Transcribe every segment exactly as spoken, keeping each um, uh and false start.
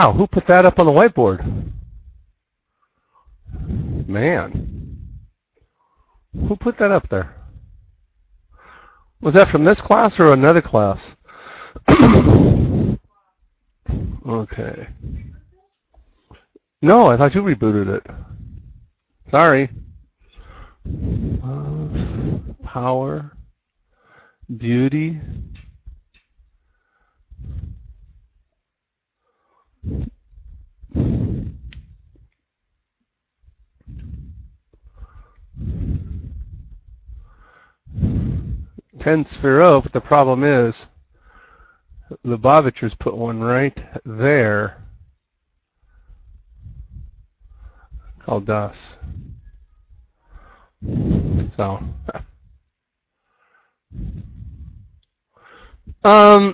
Wow, who put that up on the whiteboard? Man. Who put that up there? Was that from this class or another class? Okay. No, I thought you rebooted it. Sorry. Love, power, beauty. ten Sphero, but the problem is the Lubavitchers put one right there called Das. So, um,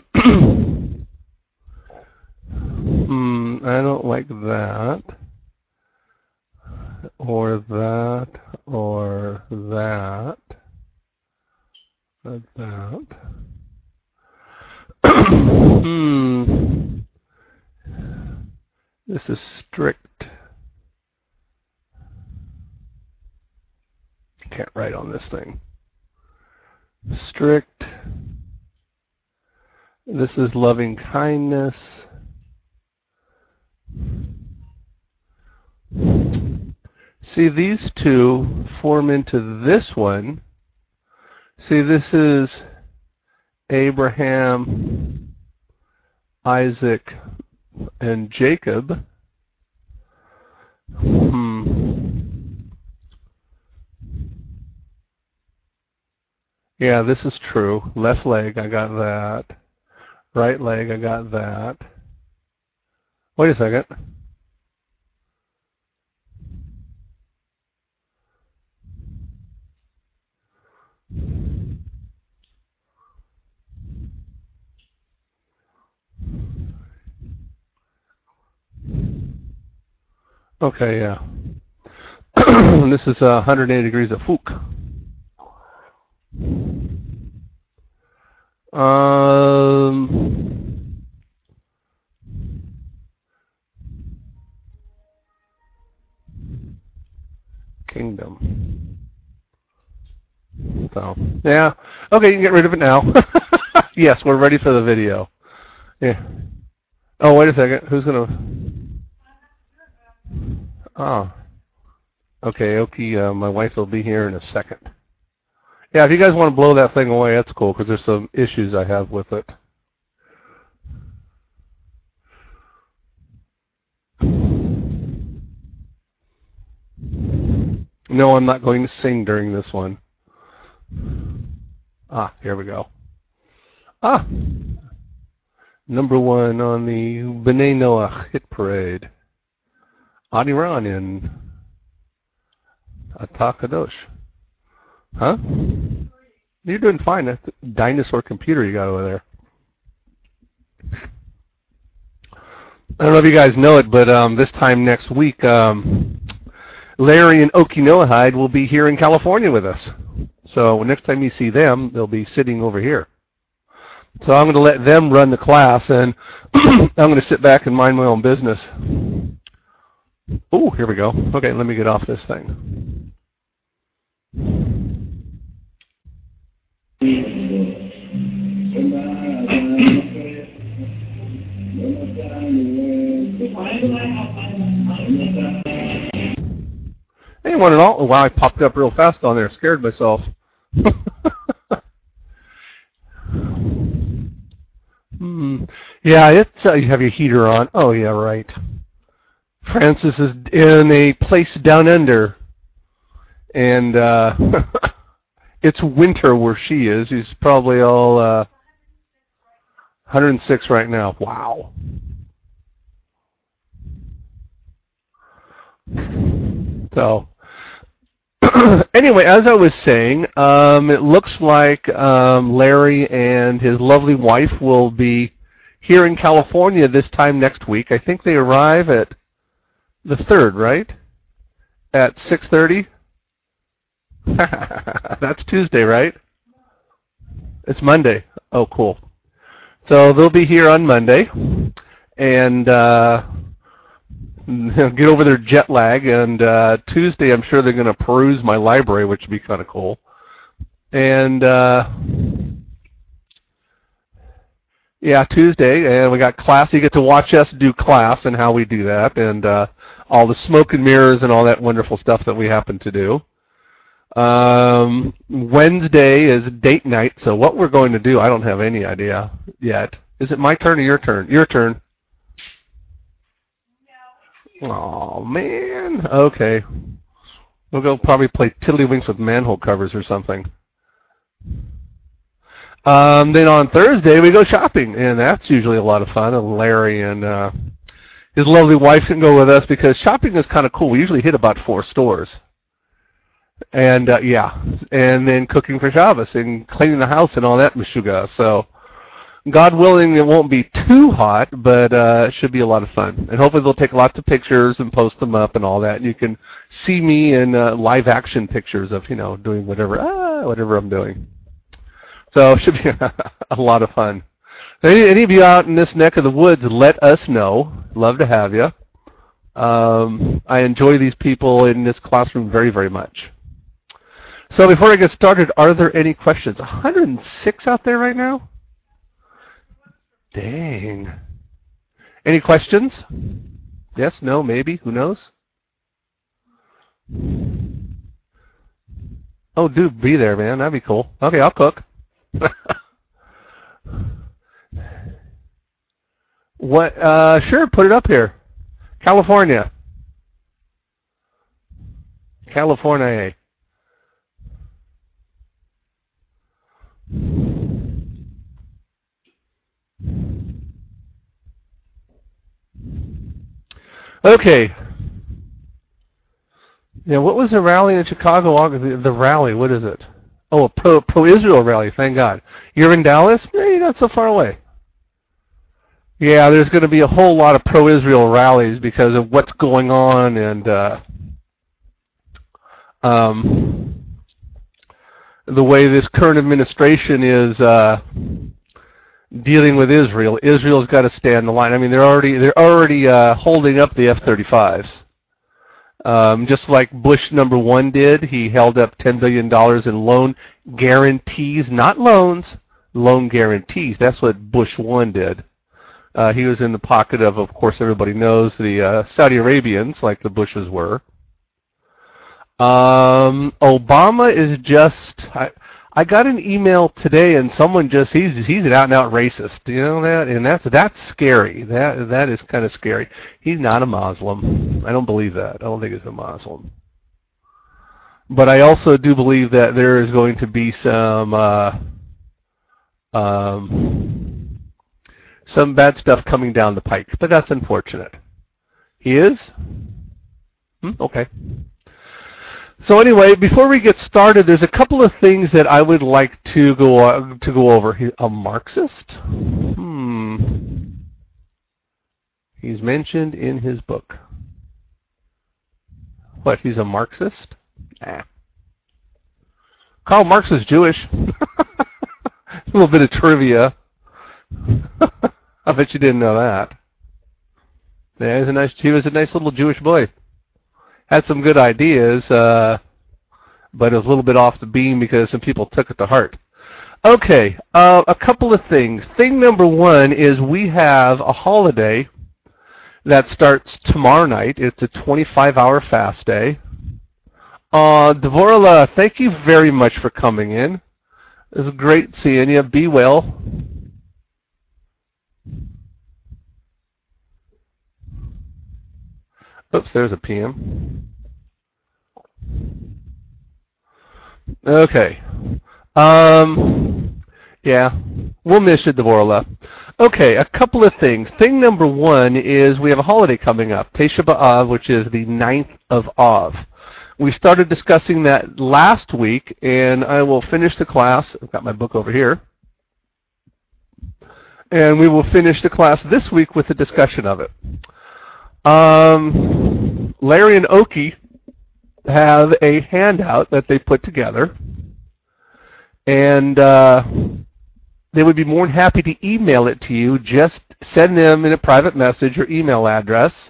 hmm, I don't like that, or that, or that, or that. hmm. This is strict. Can't write on this thing. Strict. This is loving kindness. See, these two form into this one. See, this is Abraham, Isaac, and Jacob. Hmm. Yeah, this is true. Left leg, I got that. Right leg, I got that. Wait a second. Okay, yeah. This is uh, one hundred eighty degrees of Fuchs. Um, kingdom. So, yeah. Okay, you can get rid of it now. Yes, we're ready for the video. Yeah. Oh, wait a second. Who's going to... Oh. Okay, Oki, uh, my wife will be here in a second. Yeah, if you guys want to blow that thing away, that's cool, because there's some issues I have with it. No, I'm not going to sing during this one. Ah, here we go. Ah! Number one on the B'nai Noach hit parade. Adiran in Atah Kadosh. Huh? You're doing fine. That's a dinosaur computer you got over there. I don't know if you guys know it, but um, this time next week, um, Larry and Oki Noahide will be here in California with us. So next time you see them, they'll be sitting over here. So I'm going to let them run the class, and I'm going to sit back and mind my own business. Oh, here we go. Okay, let me get off this thing. Anyone at all? Oh, wow, I popped up real fast on there. Scared myself. hmm. Yeah, it's uh, you have your heater on. Oh, yeah, right. Francis is in a place down under, and uh, it's winter where she is. She's probably all uh, one hundred six right now. Wow. So, anyway, as I was saying, um, it looks like um, Larry and his lovely wife will be here in California this time next week. I think they arrive at the third, right? At six thirty? That's Tuesday, right? It's Monday. Oh, cool. So they'll be here on Monday. and uh, get over their jet lag. And uh, Tuesday, I'm sure they're going to peruse my library, which would be kind of cool. And uh, yeah, Tuesday, and we got class. You get to watch us do class and how we do that, and uh, all the smoke and mirrors and all that wonderful stuff that we happen to do. Um, Wednesday is date night, so what we're going to do, I don't have any idea yet. Is it my turn or your turn? Your turn. Oh man. Okay. We'll go probably play Tiddlywinks with manhole covers or something. Um, then on Thursday we go shopping, and that's usually a lot of fun. And Larry and uh, his lovely wife can go with us because shopping is kind of cool. We usually hit about four stores. And uh, yeah, and then cooking for Shabbos and cleaning the house and all that meshuga. So, God willing, it won't be too hot, but uh, it should be a lot of fun. And hopefully, they'll take lots of pictures and post them up and all that. And you can see me in uh, live action pictures of you know doing whatever ah, whatever I'm doing. So it should be a lot of fun. Any, any of you out in this neck of the woods, let us know. Love to have you. Um, I enjoy these people in this classroom very, very much. So before I get started, are there any questions? one hundred six out there right now? Dang. Any questions? Yes, no, maybe, who knows? Oh, dude, be there, man. That'd be cool. Okay, I'll cook. What? Uh, sure, put it up here. California. California. Okay. Yeah, what was the rally in Chicago? August? The, the rally, what is it? Oh, a pro, pro-Israel rally, thank God. You're in Dallas? Yeah, you're not so far away. Yeah, there's going to be a whole lot of pro-Israel rallies because of what's going on and uh, um, the way this current administration is uh, dealing with Israel. Israel's got to stand the line. I mean, they're already they're already uh, holding up the F thirty-fives. Um, just like Bush number one did, he held up ten billion dollars in loan guarantees, not loans, loan guarantees. That's what Bush one did. Uh, he was in the pocket of, of course, everybody knows, the uh, Saudi Arabians, like the Bushes were. Um, Obama is just... I, I got an email today, and someone just, he's he's an out-and-out racist, you know that? And that's that's scary. That That is kind of scary. He's not a Muslim. I don't believe that. I don't think he's a Muslim. But I also do believe that there is going to be some uh, um, some bad stuff coming down the pike. But that's unfortunate. He is? Hmm? Okay. So anyway, before we get started, there's a couple of things that I would like to go uh, to go over. He, a Marxist? Hmm. He's mentioned in his book. What? He's a Marxist? Nah. Karl Marx is Jewish. A little bit of trivia. I bet you didn't know that. Yeah, he was a nice. He was a nice little Jewish boy. Had some good ideas, uh, but it was a little bit off the beam because some people took it to heart. Okay, uh, a couple of things. Thing number one is we have a holiday that starts tomorrow night. It's a twenty-five hour fast day. Uh, Dvorla, thank you very much for coming in. It was great seeing you. Be well. Oops, there's a P M. Okay. Um, yeah, we'll miss you, Dvorla. Okay, a couple of things. Thing number one is we have a holiday coming up, Tisha B'Av, which is the ninth of Av. We started discussing that last week, and I will finish the class. I've got my book over here. And we will finish the class this week with a discussion of it. Um, Larry and Oki have a handout that they put together, and uh, they would be more than happy to email it to you. Just send them in a private message your email address.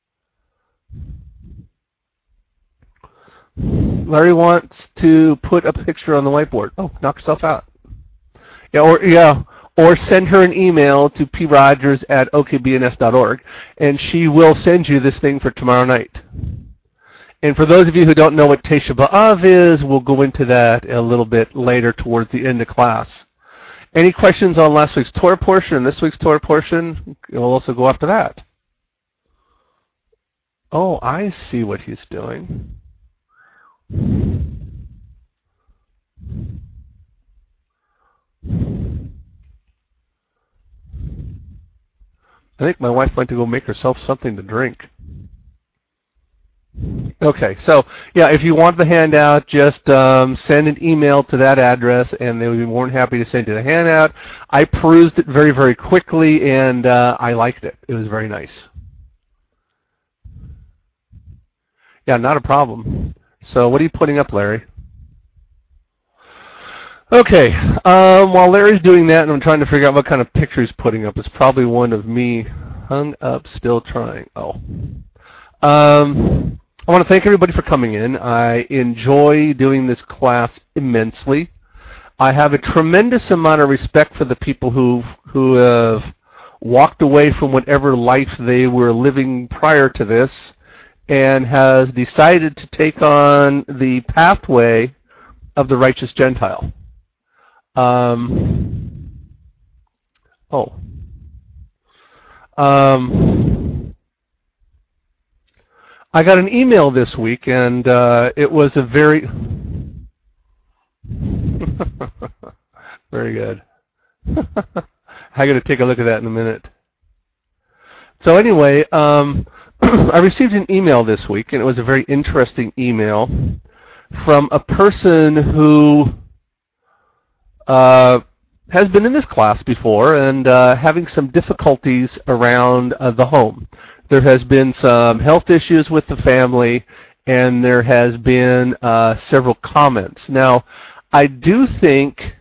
Larry wants to put a picture on the whiteboard. Oh, knock yourself out. Yeah, or yeah, or send her an email to p rogers at o k b n s dot org, and she will send you this thing for tomorrow night. And for those of you who don't know what Tisha B'Av is, we'll go into that a little bit later towards the end of class. Any questions on last week's Torah portion and this week's Torah portion? We'll also go after that. Oh, I see what he's doing. I think my wife went to go make herself something to drink. Okay, so yeah, if you want the handout, just um, send an email to that address, and they would be more than happy to send you the handout. I perused it very, very quickly, and uh, I liked it. It was very nice. Yeah, not a problem. So what are you putting up, Larry? Okay, um, while Larry's doing that, and I'm trying to figure out what kind of picture he's putting up, it's probably one of me hung up, still trying. Oh. Um, I want to thank everybody for coming in. I enjoy doing this class immensely. I have a tremendous amount of respect for the people who who have walked away from whatever life they were living prior to this and has decided to take on the pathway of the righteous Gentile. Um, oh. Um, I got an email this week, and uh, it was a very... very good. I got to take a look at that in a minute. So anyway, um, I received an email this week, and it was a very interesting email from a person who uh, has been in this class before and uh, having some difficulties around uh, the home. There has been some health issues with the family, and there has been uh, several comments. Now, I do think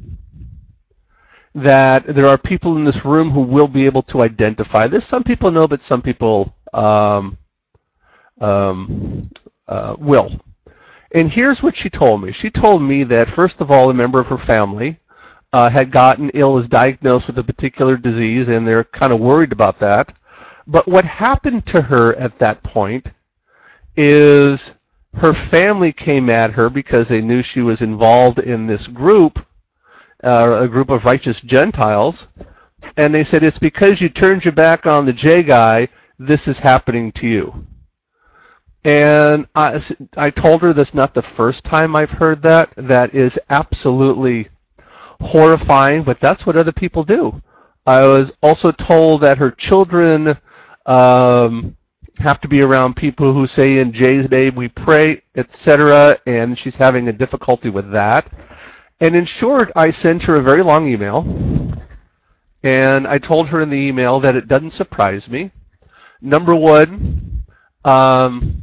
that there are people in this room who will be able to identify this. Some people know, but some people um, um, uh, will. And here's what she told me. She told me that, first of all, a member of her family uh, had gotten ill, was diagnosed with a particular disease, and they're kind of worried about that. But what happened to her at that point is her family came at her because they knew she was involved in this group, uh, a group of righteous Gentiles, and they said, it's because you turned your back on the J guy, this is happening to you. And I, I told her that's not the first time I've heard that. That is absolutely horrifying, but that's what other people do. I was also told that her children um, have to be around people who say, in Jay's name we pray, et cetera, and she's having a difficulty with that. And in short, I sent her a very long email, and I told her in the email that it doesn't surprise me. Number one, um,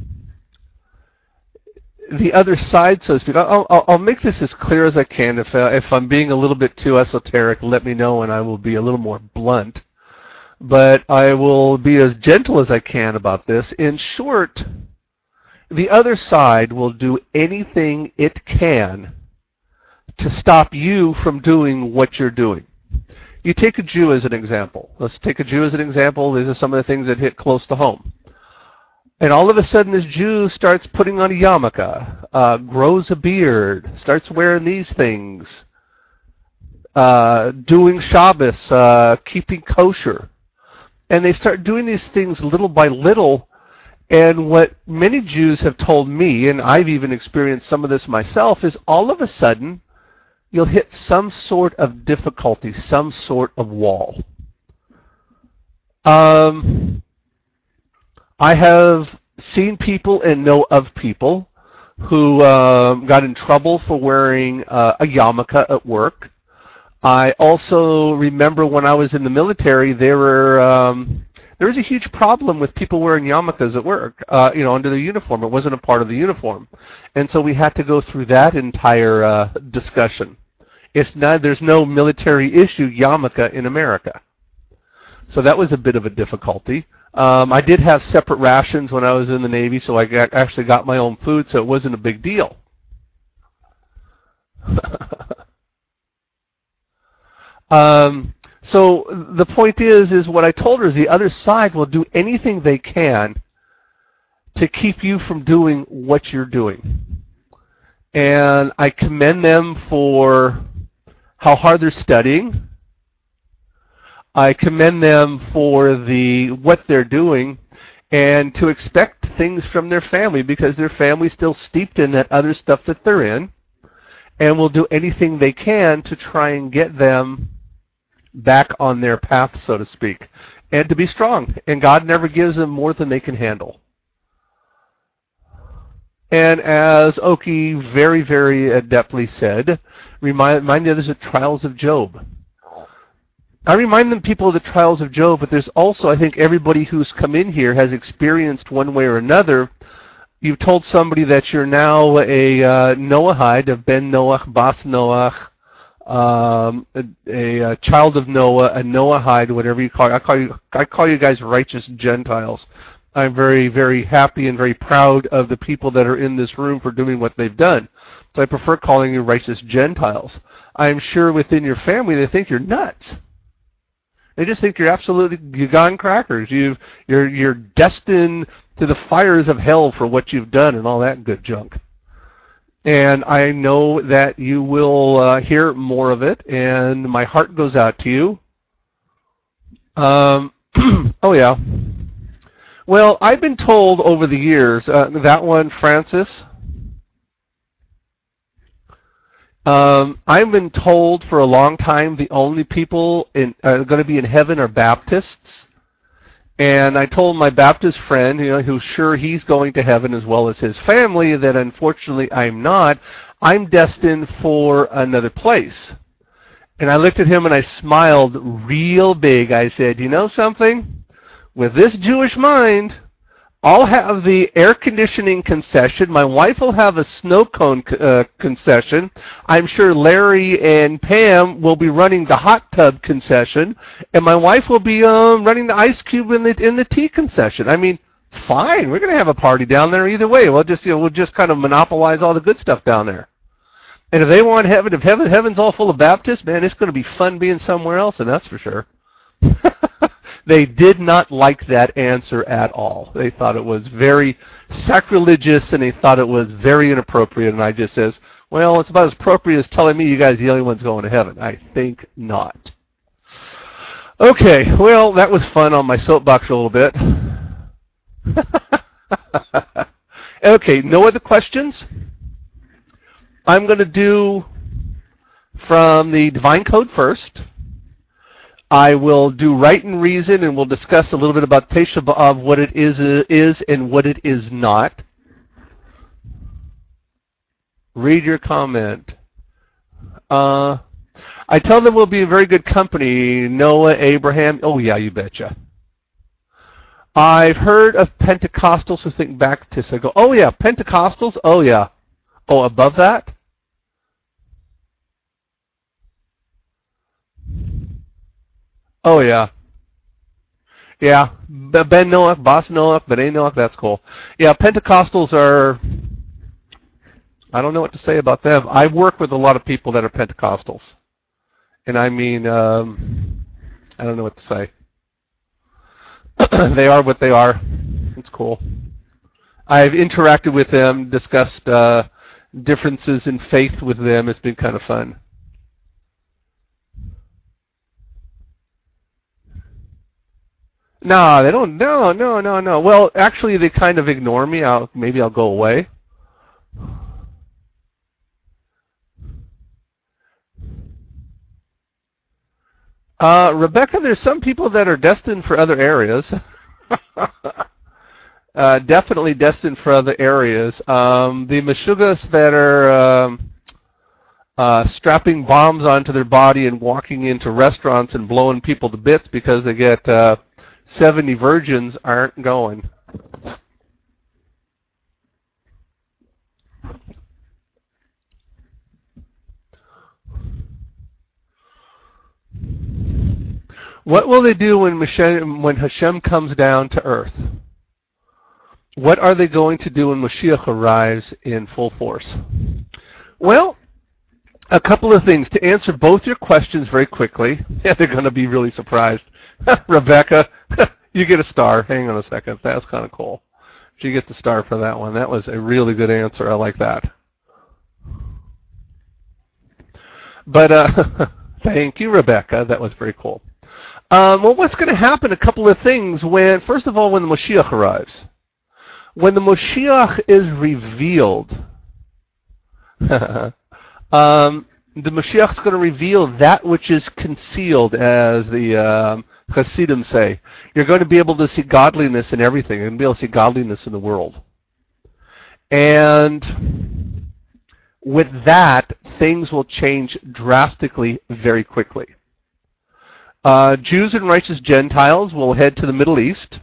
the other side, so to speak, I'll, I'll, I'll make this as clear as I can. If, uh, if I'm being a little bit too esoteric, let me know and I will be a little more blunt. But I will be as gentle as I can about this. In short, the other side will do anything it can to stop you from doing what you're doing. You take a Jew as an example. Let's take a Jew as an example. These are some of the things that hit close to home. And all of a sudden, this Jew starts putting on a yarmulke, uh, grows a beard, starts wearing these things, uh, doing Shabbos, uh, keeping kosher. And they start doing these things little by little. And what many Jews have told me, and I've even experienced some of this myself, is all of a sudden, you'll hit some sort of difficulty, some sort of wall. Um... I have seen people and know of people who uh, got in trouble for wearing uh, a yarmulke at work. I also remember when I was in the military, there were um, there was a huge problem with people wearing yarmulkes at work, uh, you know, under the uniform. It wasn't a part of the uniform, and so we had to go through that entire uh, discussion. It's not. There's no military issue yarmulke in America. So that was a bit of a difficulty. Um, I did have separate rations when I was in the Navy, so I got, actually got my own food, so it wasn't a big deal. um, so the point is, is what I told her is the other side will do anything they can to keep you from doing what you're doing. And I commend them for how hard they're studying. I commend them for the what they're doing and to expect things from their family because their family's still steeped in that other stuff that they're in and will do anything they can to try and get them back on their path, so to speak, and to be strong. And God never gives them more than they can handle. And as Oki very, very adeptly said, remind, remind the others of trials of Job. I remind them people of the trials of Job, but there's also, I think, everybody who's come in here has experienced one way or another. You've told somebody that you're now a uh, Noahide, of Ben Noah, Bas Noah, um, a, a, a child of Noah, a Noahide, whatever you call it. I call you, I call you guys righteous Gentiles. I'm very, very happy and very proud of the people that are in this room for doing what they've done. So I prefer calling you righteous Gentiles. I'm sure within your family they think you're nuts. They just think you're absolutely you've gone crackers. You've, you're you're destined to the fires of hell for what you've done and all that good junk. And I know that you will uh, hear more of it, and my heart goes out to you. Um, oh yeah. Well, I've been told over the years uh, that one, Francis. Um, I've been told for a long time the only people in, uh, going to be in heaven are Baptists. And I told my Baptist friend, you know, who's sure he's going to heaven as well as his family, that unfortunately I'm not. I'm destined for another place. And I looked at him and I smiled real big. I said, you know something? With this Jewish mind, I'll have the air conditioning concession. My wife will have a snow cone uh, concession. I'm sure Larry and Pam will be running the hot tub concession, and my wife will be um, running the ice cube in the in the tea concession. I mean, fine. We're going to have a party down there either way. We'll just you know we'll just kind of monopolize all the good stuff down there. And if they want heaven, if heaven heaven's all full of Baptists, man, it's going to be fun being somewhere else, and that's for sure. They did not like that answer at all. They thought it was very sacrilegious, and they thought it was very inappropriate. And I just says, well, it's about as appropriate as telling me you guys are the only ones going to heaven. I think not. Okay, well, that was fun on my soapbox a little bit. Okay, no other questions? I'm going to do from the Divine Code first. I will do Right and Reason, and we'll discuss a little bit about Tisha B'Av, what it is, is and what it is not. Read your comment. Uh, I tell them we'll be a very good company. Noah, Abraham. Oh, yeah, you betcha. I've heard of Pentecostals who think Baptists. I go, oh, yeah, Pentecostals? Oh, yeah. Oh, above that? Oh, yeah. Yeah. Ben Noah, Bas Noah, B'nai Noah, that's cool. Yeah, Pentecostals are, I don't know what to say about them. I work with a lot of people that are Pentecostals. And I mean, um, I don't know what to say. They are what they are. It's cool. I've interacted with them, discussed uh, differences in faith with them. It's been kind of fun. No, they don't. No, no, no, no. Well, actually, they kind of ignore me. I'll maybe I'll go away. Uh, Rebecca, there's some people that are destined for other areas. uh, definitely destined for other areas. Um, the Meshugas that are um, uh, strapping bombs onto their body and walking into restaurants and blowing people to bits because they get uh, seventy virgins aren't going. What will they do when Hashem, when Hashem comes down to earth? What are they going to do when Mashiach arrives in full force? Well, a couple of things. To answer both your questions very quickly, yeah, they're going to be really surprised. Rebecca, you get a star. Hang on a second. That's kind of cool. She gets the star for that one. That was a really good answer. I like that. But uh, thank you, Rebecca. That was very cool. Um, well, what's going to happen? A couple of things. When, first of all, when the Mashiach arrives. When the Mashiach is revealed, um, the Mashiach is going to reveal that which is concealed, as the um, Hasidim say. You're going to be able to see godliness in everything. You're going to be able to see godliness in the world. And with that, things will change drastically very quickly. Uh, Jews and righteous Gentiles will head to the Middle East.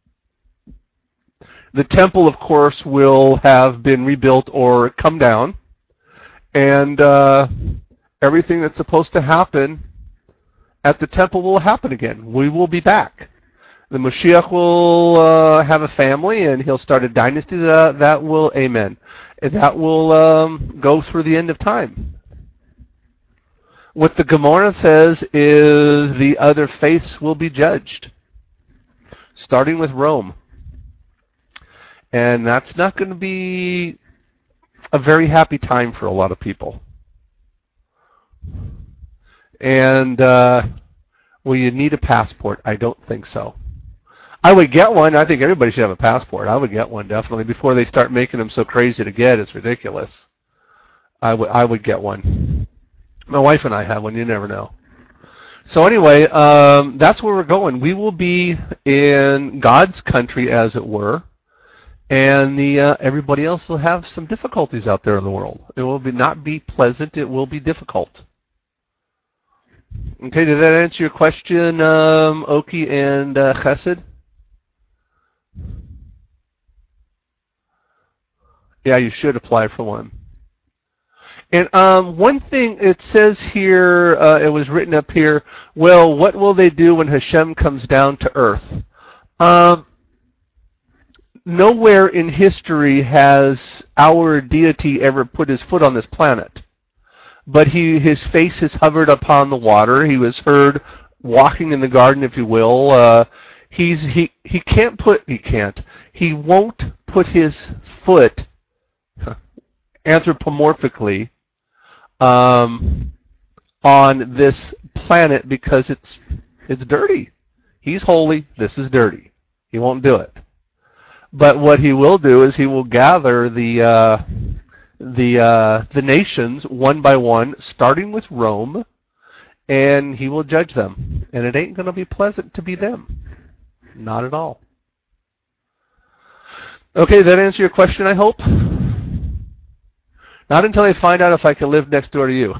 The temple, of course, will have been rebuilt or come down. And uh, everything that's supposed to happen at the temple will happen again. We will be back. The Mashiach will uh, have a family, and he'll start a dynasty that, that will, amen, that will um, go through the end of time. What the Gemara says is the other faiths will be judged, starting with Rome. And that's not going to be a very happy time for a lot of people. And, uh, will you need a passport? I don't think so. I would get one. I think everybody should have a passport. I would get one, definitely, before they start making them so crazy to get. It's ridiculous. I would I would get one. My wife and I have one. You never know. So anyway, um, that's where we're going. We will be in God's country, as it were, and the uh, everybody else will have some difficulties out there in the world. It will be not be pleasant. It will be difficult. Okay, did that answer your question, um, Oki and uh, Chesed? Yeah, you should apply for one. And um, one thing it says here, uh, it was written up here, well, what will they do when Hashem comes down to earth? Um, nowhere in history has our deity ever put his foot on this planet. But he, his face has hovered upon the water. He was heard walking in the garden, if you will. Uh, he's he he can't put he can't he won't put his foot anthropomorphically um, on this planet because it's it's dirty. He's holy. This is dirty. He won't do it. But what he will do is he will gather the. Uh, the uh, the nations one by one, starting with Rome, and he will judge them. And it ain't going to be pleasant to be them. Not at all. Okay, that answer your question, I hope? Not until I find out if I can live next door to you.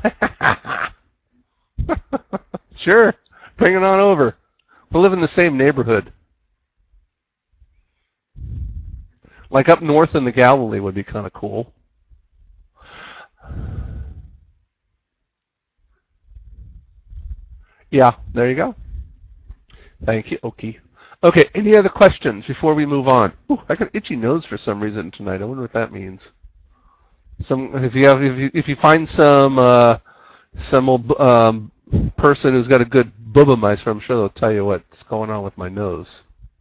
Sure, bring it on over. We'll live in the same neighborhood. Like up north in the Galilee would be kind of cool. Yeah, there you go. Thank you, Oki. Okay, any other questions before we move on? Ooh, I got an itchy nose for some reason tonight. I wonder what that means. Some, if you have, if you, if you find some, uh, some old um, person who's got a good bubba mice, I'm sure they'll tell you what's going on with my nose.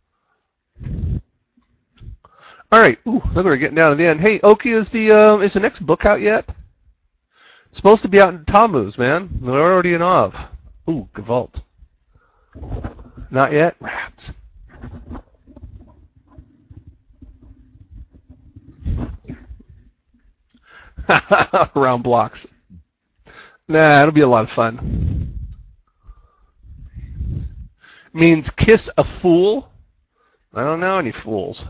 All right. Ooh, look, we're getting down to the end. Hey, Oki, is the uh, is the next book out yet? It's supposed to be out in Tammuz, man. We're already in Av. Ooh, Gewalt. Not yet? Rats. Round blocks. Nah, it'll be a lot of fun. Means kiss a fool? I don't know any fools.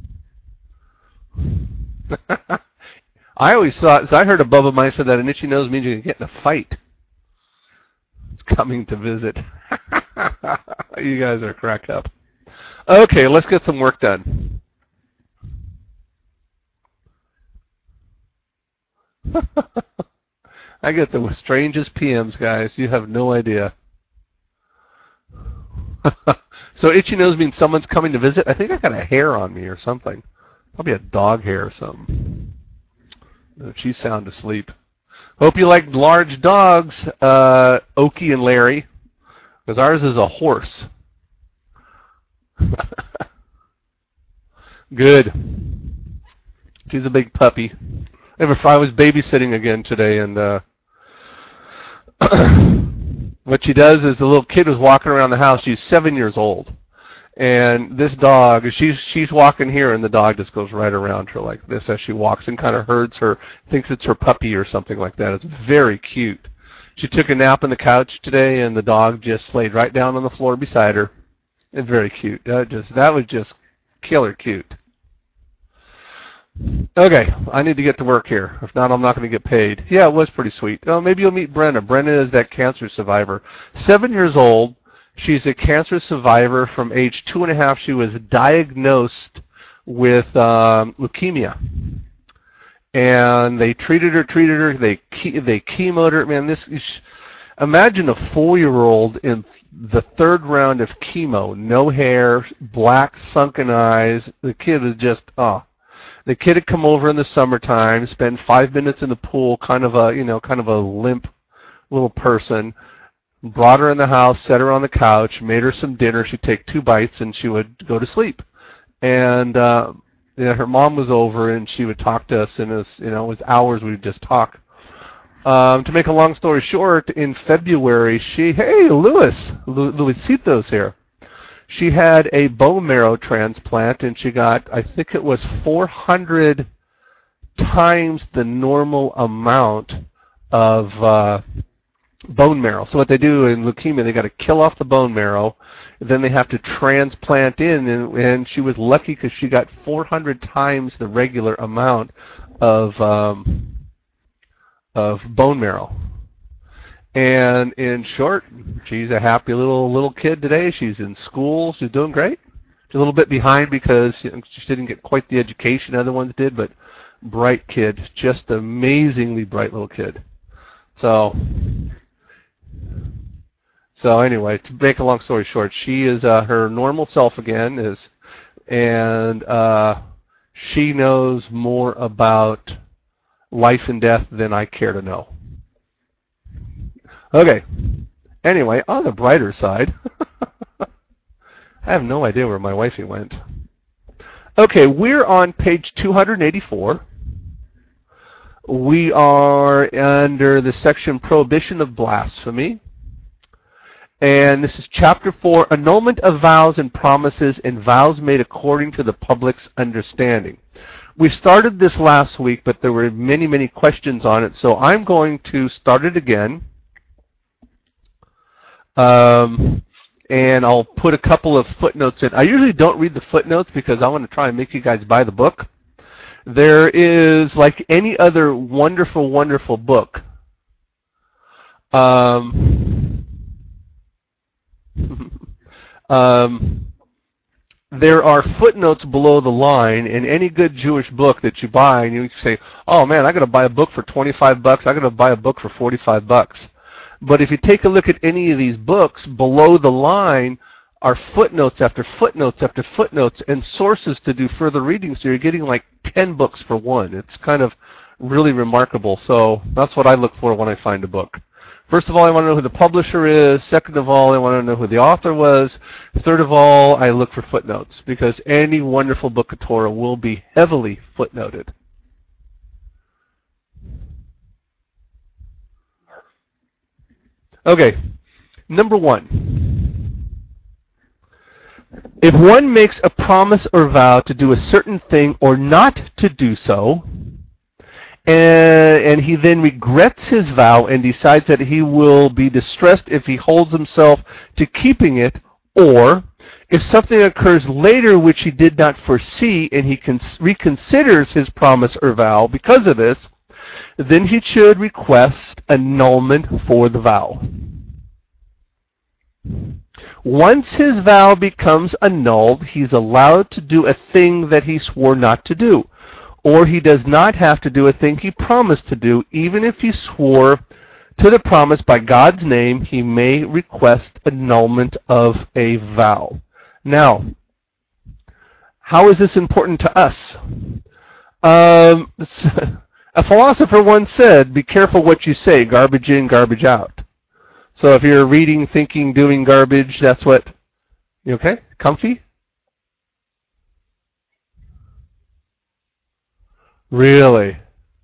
I always thought, so I heard a Bubba Mice said that an itchy nose means you can get in a fight. It's coming to visit. You guys are cracked up. Okay, let's get some work done. I get the strangest P Ms, guys. You have no idea. So itchy nose means someone's coming to visit. I think I got a hair on me or something. Probably a dog hair or something. She's sound asleep. Hope you like large dogs, uh, Okie and Larry, because ours is a horse. Good. She's a big puppy. I was babysitting again today, and uh, what she does is the little kid was walking around the house. She's seven years old, and this dog, she's she's walking here, and the dog just goes right around her like this as she walks and kind of herds her, thinks it's her puppy or something like that. It's very cute. She took a nap on the couch today, and the dog just laid right down on the floor beside her. And very cute. That just that was just killer cute. Okay, I need to get to work here. If not, I'm not going to get paid. Yeah, it was pretty sweet. Oh, maybe you'll meet Brenna. Brenna is that cancer survivor. Seven years old. She's a cancer survivor. From age two and a half, she was diagnosed with um, leukemia. And they treated her, treated her. They they chemoed her. Man, this imagine a four-year-old in the third round of chemo. No hair, black sunken eyes. The kid is just oh. The kid had come over in the summertime, spent five minutes in the pool, kind of a, you know, kind of a limp little person, brought her in the house, set her on the couch, made her some dinner. She'd take two bites and she would go to sleep. And, uh, you know, her mom was over and she would talk to us, and it was, you know, it was hours we would just talk. Um, to make a long story short, in February, she, hey, Louis, Lu- Luisito's here. She had a bone marrow transplant, and she got, I think it was four hundred times the normal amount of uh, bone marrow. So what they do in leukemia, they got to kill off the bone marrow, then they have to transplant in, and, and she was lucky because she got four hundred times the regular amount of um, of bone marrow. And in short, she's a happy little little kid today. She's in school. She's doing great. She's a little bit behind because you know, she didn't get quite the education other ones did, but bright kid, just amazingly bright little kid. So, so anyway, to make a long story short, she is uh, her normal self again, is, and uh, she knows more about life and death than I care to know. Okay. Anyway, on the brighter side, I have no idea where my wifey went. Okay, we're on page two eighty-four. We are under the section Prohibition of Blasphemy. And this is chapter four, Annulment of Vows and Promises and Vows Made According to the Public's Understanding. We started this last week, but there were many, many questions on it, so I'm going to start it again. Um, and I'll put a couple of footnotes in. I usually don't read the footnotes because I want to try and make you guys buy the book. There is, like any other wonderful, wonderful book, um, um, there are footnotes below the line in any good Jewish book that you buy, and you say, oh man, I got to buy a book for twenty-five bucks, I got to buy a book for forty-five bucks. But if you take a look at any of these books, below the line are footnotes after footnotes after footnotes and sources to do further reading, so you're getting like ten books for one. It's kind of really remarkable. So that's what I look for when I find a book. First of all, I want to know who the publisher is. Second of all, I want to know who the author was. Third of all, I look for footnotes, because any wonderful book of Torah will be heavily footnoted. Okay, number one. If one makes a promise or vow to do a certain thing or not to do so, and, and he then regrets his vow and decides that he will be distressed if he holds himself to keeping it, or if something occurs later which he did not foresee and he cons- reconsiders his promise or vow because of this, then he should request annulment for the vow. Once his vow becomes annulled, he's allowed to do a thing that he swore not to do, or he does not have to do a thing he promised to do, even if he swore to the promise by God's name, he may request annulment of a vow. Now, how is this important to us? Um, a philosopher once said, be careful what you say, garbage in, garbage out. So if you're reading, thinking, doing garbage, that's what, you okay? Comfy? Really?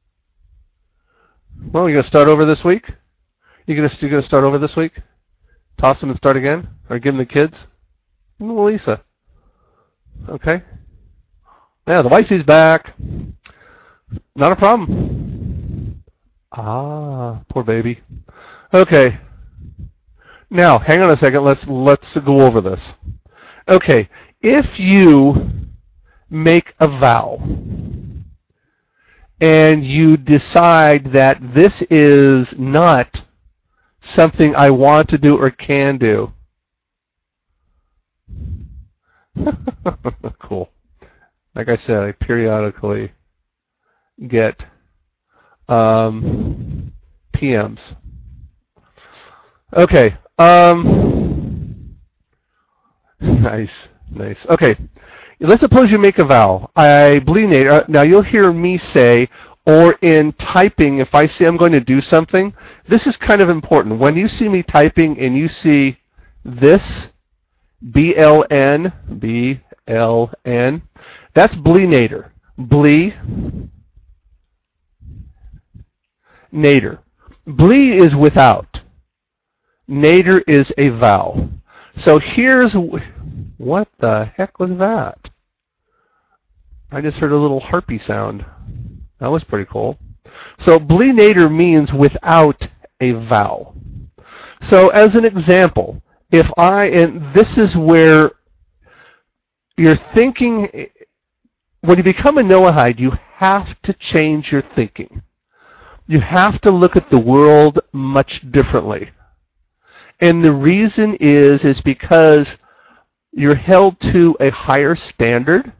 Well, you going to start over this week? You going to you going to start over this week? Toss them and start again? Or give them the kids? Well, Lisa. Okay. Yeah, the wifey's back. Not a problem. Ah, poor baby. Okay. Now, hang on a second. Let's let's go over this. Okay, if you make a vow and you decide that this is not something I want to do or can do. Cool. Like I said, I periodically get um, P Ms. Okay. Um, nice, nice. Okay. Let's suppose you make a vow. I believe it. Now you'll hear me say, or in typing, if I say I'm going to do something, this is kind of important. When you see me typing and you see this, B L N, B L N, that's blenator. Ble, nader. Ble is without. Nader is a vow. So here's, what the heck was that? I just heard a little harpy sound. That was pretty cool. So blenator means without a vowel. So as an example, if I, and this is where you're thinking, when you become a Noahide, you have to change your thinking. You have to look at the world much differently. And the reason is, is because you're held to a higher standard.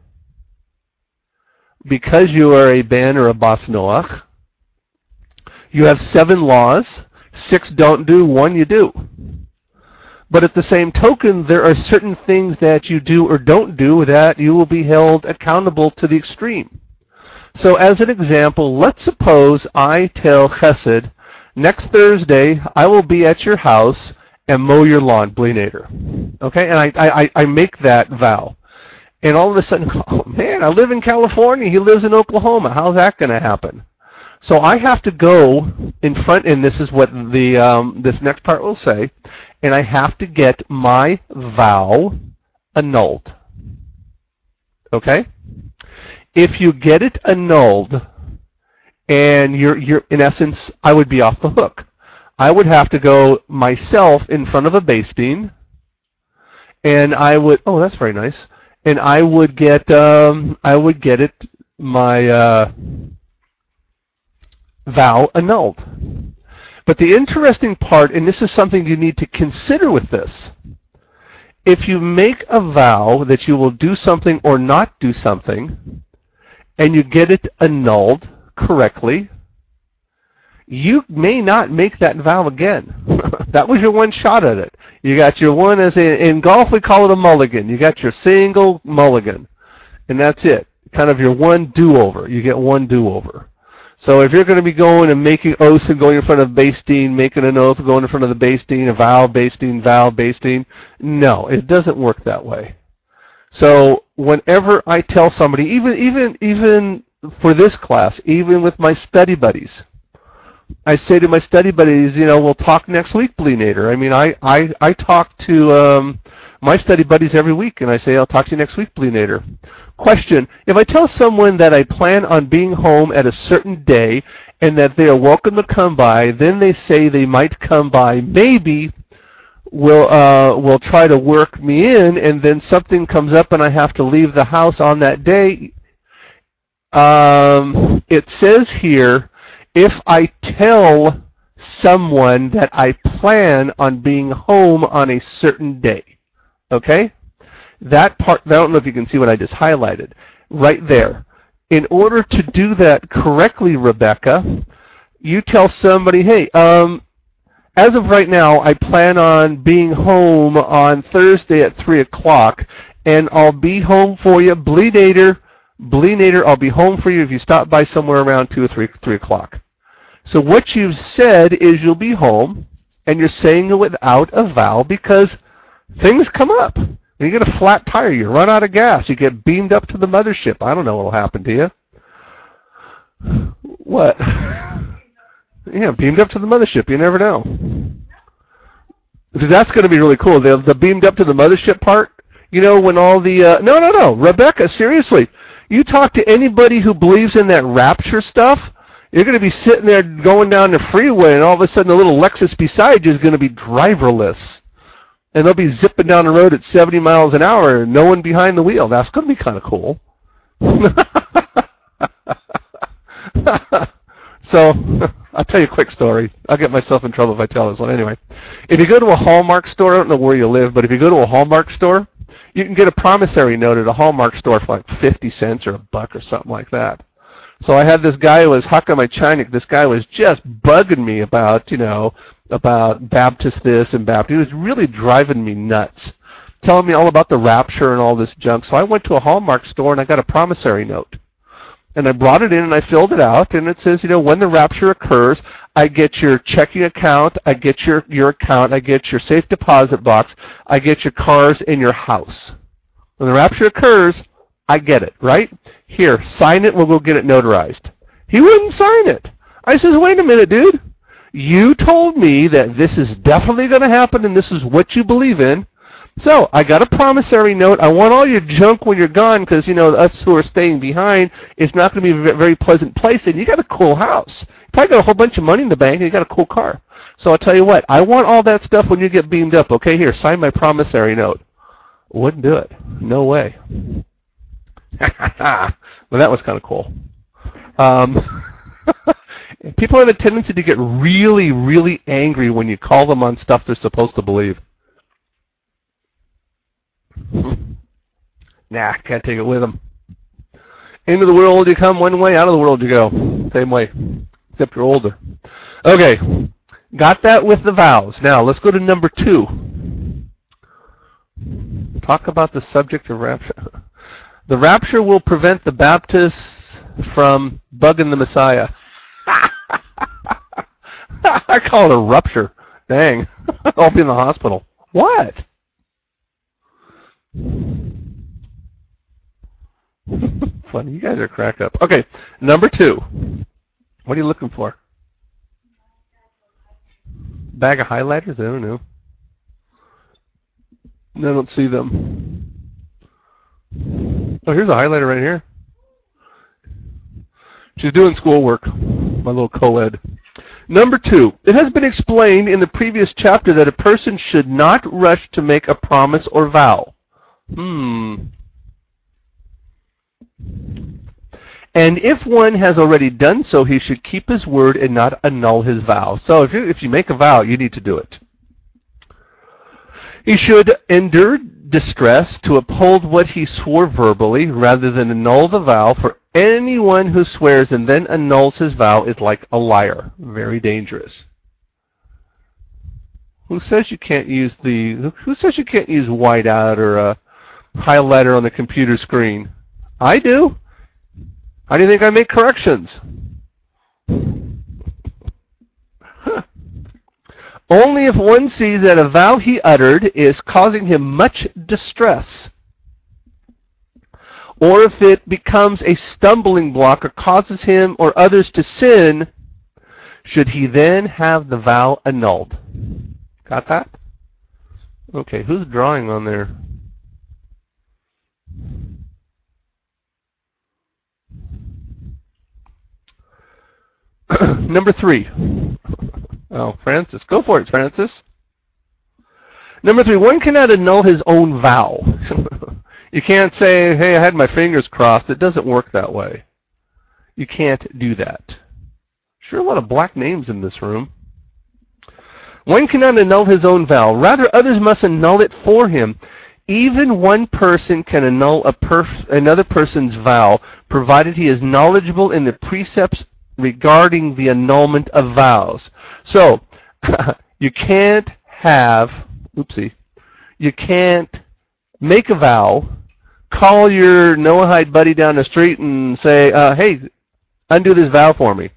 Because you are a Ben or a Bas Noach, you have seven laws. Six don't do, one you do. But at the same token, there are certain things that you do or don't do that you will be held accountable to the extreme. So as an example, let's suppose I tell Chesed, next Thursday I will be at your house and mow your lawn, blenator. Okay, and I, I, I make that vow. And all of a sudden, oh man, I live in California, he lives in Oklahoma. How's that going to happen? So I have to go in front, and this is what the um, this next part will say, and I have to get my vow annulled. Okay? If you get it annulled, and you're you're in essence, I would be off the hook. I would have to go myself in front of a Beis Din, and I would. Oh, that's very nice. And I would get um, I would get it my uh, vow annulled. But the interesting part, and this is something you need to consider with this, if you make a vow that you will do something or not do something, and you get it annulled correctly, you may not make that vow again. That was your one shot at it. You got your one, as in, in golf we call it a mulligan. You got your single mulligan, and that's it. Kind of your one do-over. You get one do-over. So if you're going to be going and making oaths and going in front of Beis Din, making an oath, going in front of the Beis Din, a vow, Beis Din, vow, Beis Din, no, it doesn't work that way. So whenever I tell somebody, even even even for this class, even with my study buddies, I say to my study buddies, you know, we'll talk next week, blenator. I mean, I, I, I talk to um, my study buddies every week, and I say, I'll talk to you next week, blenator. Question, if I tell someone that I plan on being home at a certain day and that they are welcome to come by, then they say they might come by, maybe will uh, will try to work me in, and then something comes up and I have to leave the house on that day. Um, it says here, if I tell someone that I plan on being home on a certain day, okay? That part, I don't know if you can see what I just highlighted, right there. In order to do that correctly, Rebecca, you tell somebody, hey, um, as of right now, I plan on being home on Thursday at three o'clock, and I'll be home for you. Bleedator, Bleedator, I'll be home for you if you stop by somewhere around two or three, three o'clock. So what you've said is you'll be home, and you're saying it without a vowel because things come up. When you get a flat tire, you run out of gas, you get beamed up to the mothership. I don't know what will happen to you. What? Yeah, beamed up to the mothership. You never know. Because that's going to be really cool. The, the beamed up to the mothership part, you know, when all the... Uh, no, no, no. Rebecca, seriously. You talk to anybody who believes in that rapture stuff, you're going to be sitting there going down the freeway, and all of a sudden the little Lexus beside you is going to be driverless. And they'll be zipping down the road at seventy miles an hour and no one behind the wheel. That's going to be kind of cool. So, I'll tell you a quick story. I'll get myself in trouble if I tell this one. Anyway, if you go to a Hallmark store, I don't know where you live, but if you go to a Hallmark store, you can get a promissory note at a Hallmark store for like fifty cents or a buck or something like that. So I had this guy who was hucking my chinik. This guy was just bugging me about, you know, about Baptist this and Baptist. He was really driving me nuts, telling me all about the rapture and all this junk. So I went to a Hallmark store and I got a promissory note. And I brought it in and I filled it out, and it says, you know, when the rapture occurs, I get your checking account, I get your, your account, I get your safe deposit box, I get your cars and your house. When the rapture occurs, I get it, right? Here, sign it, we'll go get it notarized. He wouldn't sign it. I says, wait a minute, dude. You told me that this is definitely going to happen and this is what you believe in. So, I got a promissory note. I want all your junk when you're gone because, you know, us who are staying behind, it's not going to be a very pleasant place. And you got a cool house. You probably got a whole bunch of money in the bank and you got a cool car. So, I'll tell you what. I want all that stuff when you get beamed up. Okay, here, sign my promissory note. Wouldn't do it. No way. Well, that was kind of cool. Um, people have a tendency to get really, really angry when you call them on stuff they're supposed to believe. Nah, can't take it with them. Into the world you come one way, out of the world you go. Same way, except you're older. Okay, got that with the vows. Now, let's go to number two. Talk about the subject of rapture. The rapture will prevent the Baptists from bugging the Messiah. I call it a rupture. Dang. I'll be in the hospital. What? Funny. You guys are crack up. Okay, number two. What are you looking for? Bag of highlighters? I don't know. I don't see them. Oh, here's a highlighter right here. She's doing schoolwork. My little co-ed. Number two. It has been explained in the previous chapter that a person should not rush to make a promise or vow. Hmm. And if one has already done so, he should keep his word and not annul his vow. So if you, if you make a vow, you need to do it. He should endure distress to uphold what he swore verbally rather than annul the vow, for anyone who swears and then annuls his vow is like a liar. Very dangerous. Who says you can't use the, who says you can't use whiteout or a highlighter on the computer screen? I do. How do you think I make corrections? Only if one sees that a vow he uttered is causing him much distress, or if it becomes a stumbling block or causes him or others to sin, should he then have the vow annulled. Got that? Okay, who's drawing on there? Number three. Oh, Francis. Go for it, Francis. Number three, one cannot annul his own vow. You can't say, hey, I had my fingers crossed. It doesn't work that way. You can't do that. Sure, a lot of black names in this room. One cannot annul his own vow. Rather, others must annul it for him. Even one person can annul a perf- another person's vow, provided he is knowledgeable in the precepts regarding the annulment of vows. So, You can't have, oopsie, you can't make a vow, call your Noahide buddy down the street and say, uh, hey, undo this vow for me.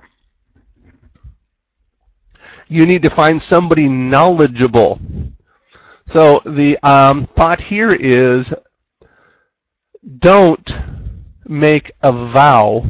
You need to find somebody knowledgeable. So the um, thought here is, don't make a vow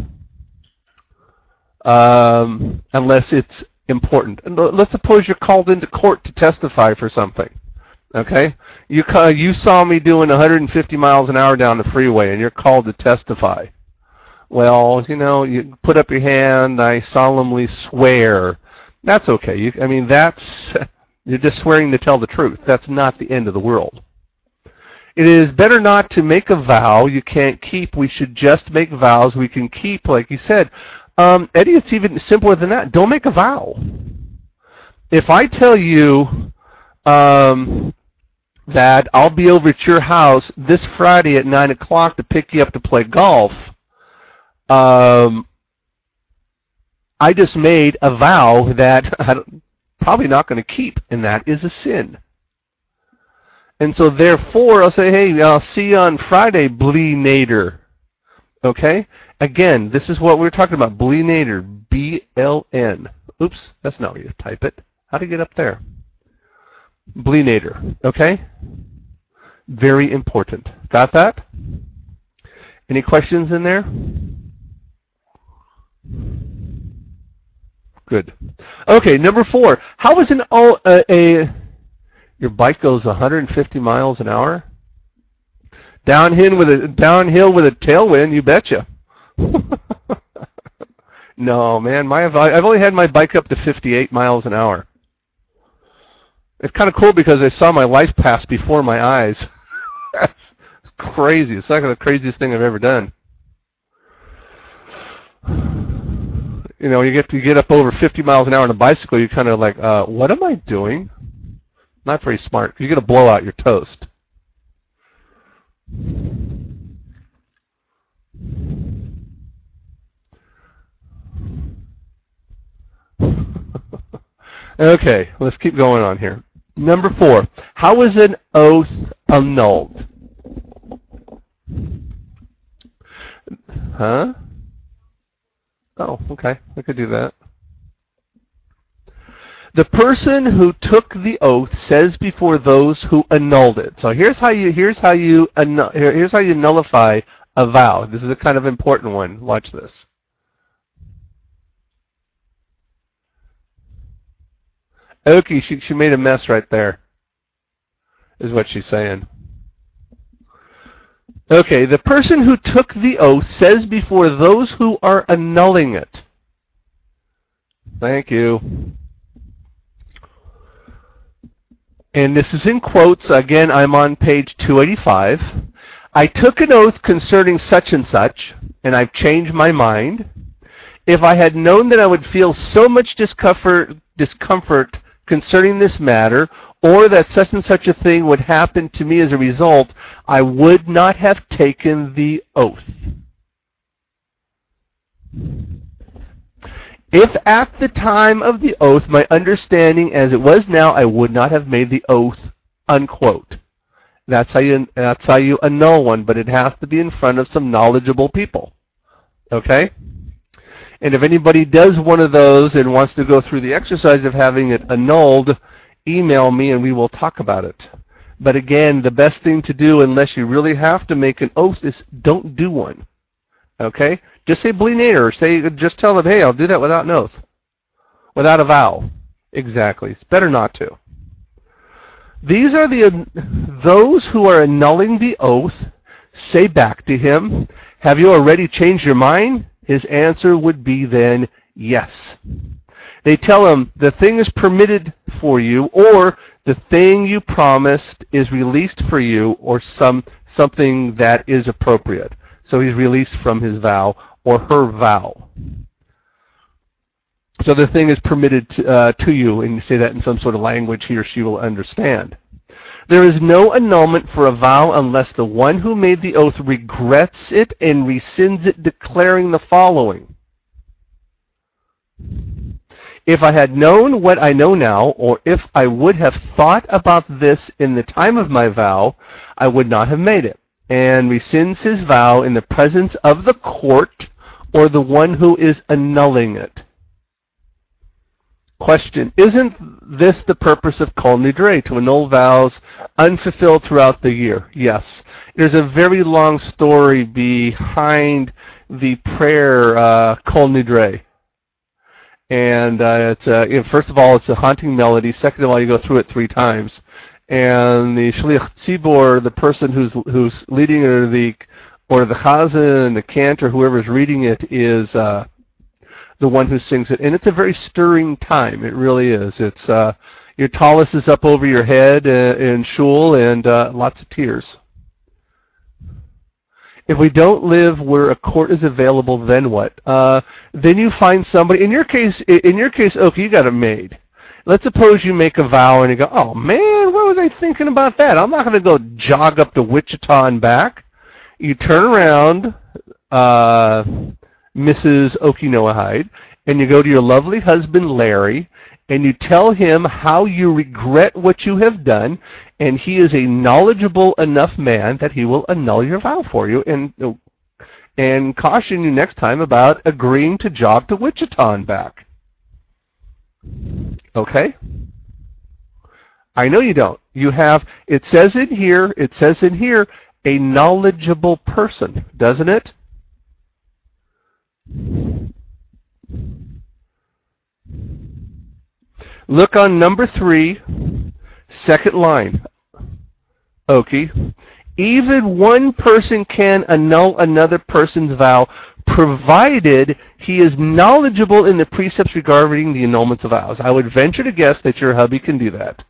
um, unless it's important. Let's suppose you're called into court to testify for something. Okay, you you saw me doing one hundred fifty miles an hour down the freeway, and you're called to testify. Well, you know, you put up your hand. I solemnly swear. That's okay. You, I mean, that's you're just swearing to tell the truth. That's not the end of the world. It is better not to make a vow you can't keep. We should just make vows we can keep, like you said. Um, Eddie, it's even simpler than that. Don't make a vow. If I tell you um, that I'll be over at your house this Friday at nine o'clock to pick you up to play golf, um, I just made a vow that I'm probably not going to keep, and that is a sin. And so therefore, I'll say, hey, I'll see you on Friday, Blee-nader. Okay? Again, this is what we're talking about, Blee-nader, B L N. Oops, that's not where you type it. How do you get up there? Blee-nader, okay? Very important. Got that? Any questions in there? Good. Okay, number four. How is an oh, uh, a your bike goes one hundred fifty miles an hour? Downhill with a downhill with a tailwind, you betcha. No, man, my I've only had my bike up to fifty-eight miles an hour. It's kind of cool because I saw my life pass before my eyes. It's crazy. It's like the craziest thing I've ever done. You know, you get to get up over fifty miles an hour on a bicycle, you're kind of like, uh, what am I doing? Not very smart. You're going to blow out your toast. Okay, let's keep going on here. Number four, how is an oath annulled? Huh? Oh, okay. I could do that. The person who took the oath says before those who annulled it. So here's how you here's how you here's how you nullify a vow. This is a kind of important one. Watch this. Okay, she she made a mess right there. Is what she's saying. Okay, the person who took the oath says before those who are annulling it. Thank you. And this is in quotes. Again, I'm on page two eighty-five. I took an oath concerning such and such, and I've changed my mind. If I had known that I would feel so much discomfort, discomfort concerning this matter, or that such and such a thing would happen to me as a result, I would not have taken the oath. If at the time of the oath my understanding as it was now, I would not have made the oath, unquote. That's how you that's how you annul one, but it has to be in front of some knowledgeable people. Okay? And if anybody does one of those and wants to go through the exercise of having it annulled, email me and we will talk about it. But again, the best thing to do, unless you really have to make an oath, is don't do one. Okay? Just say Blee-nader, or say, just tell them, hey, I'll do that without an oath. Without a vow. Exactly. It's better not to. These are the, those who are annulling the oath, say back to him, have you already changed your mind? His answer would be then, yes. They tell him, the thing is permitted for you, or the thing you promised is released for you, or some something that is appropriate. So he's released from his vow, or her vow. So the thing is permitted to, uh, to you, and you say that in some sort of language he or she will understand. There is no annulment for a vow unless the one who made the oath regrets it and rescinds it, declaring the following. If I had known what I know now, or if I would have thought about this in the time of my vow, I would not have made it. And rescinds his vow in the presence of the court or the one who is annulling it. Question, isn't this the purpose of Kol Nidre, to annul vows unfulfilled throughout the year? Yes. There's a very long story behind the prayer uh, Kol Nidre. And uh, it's uh, you know, first of all, it's a haunting melody. Second of all, you go through it three times. And the Shliach Tzibor, the person who's who's leading it, or the, or the Chazan, the cantor, whoever's reading it, is... Uh, the one who sings it, and it's a very stirring time. It really is. It's uh, your tallis is up over your head uh, in shul, and uh, lots of tears. If we don't live where a court is available, then what? Uh, then you find somebody. In your case, in your case, okay, you got it made. Let's suppose you make a vow and you go, oh man, what was I thinking about that? I'm not going to go jog up to Wichita and back. You turn around. Uh, Missus Okinoahide, and you go to your lovely husband Larry, and you tell him how you regret what you have done, and he is a knowledgeable enough man that he will annul your vow for you, and and caution you next time about agreeing to jog to Wichita and back. Okay? I know you don't. You have, it says in here, it says in here, a knowledgeable person, doesn't it? Look on number three, second line. Okay. Even one person can annul another person's vow, provided he is knowledgeable in the precepts regarding the annulments of vows. I would venture to guess that your hubby can do that.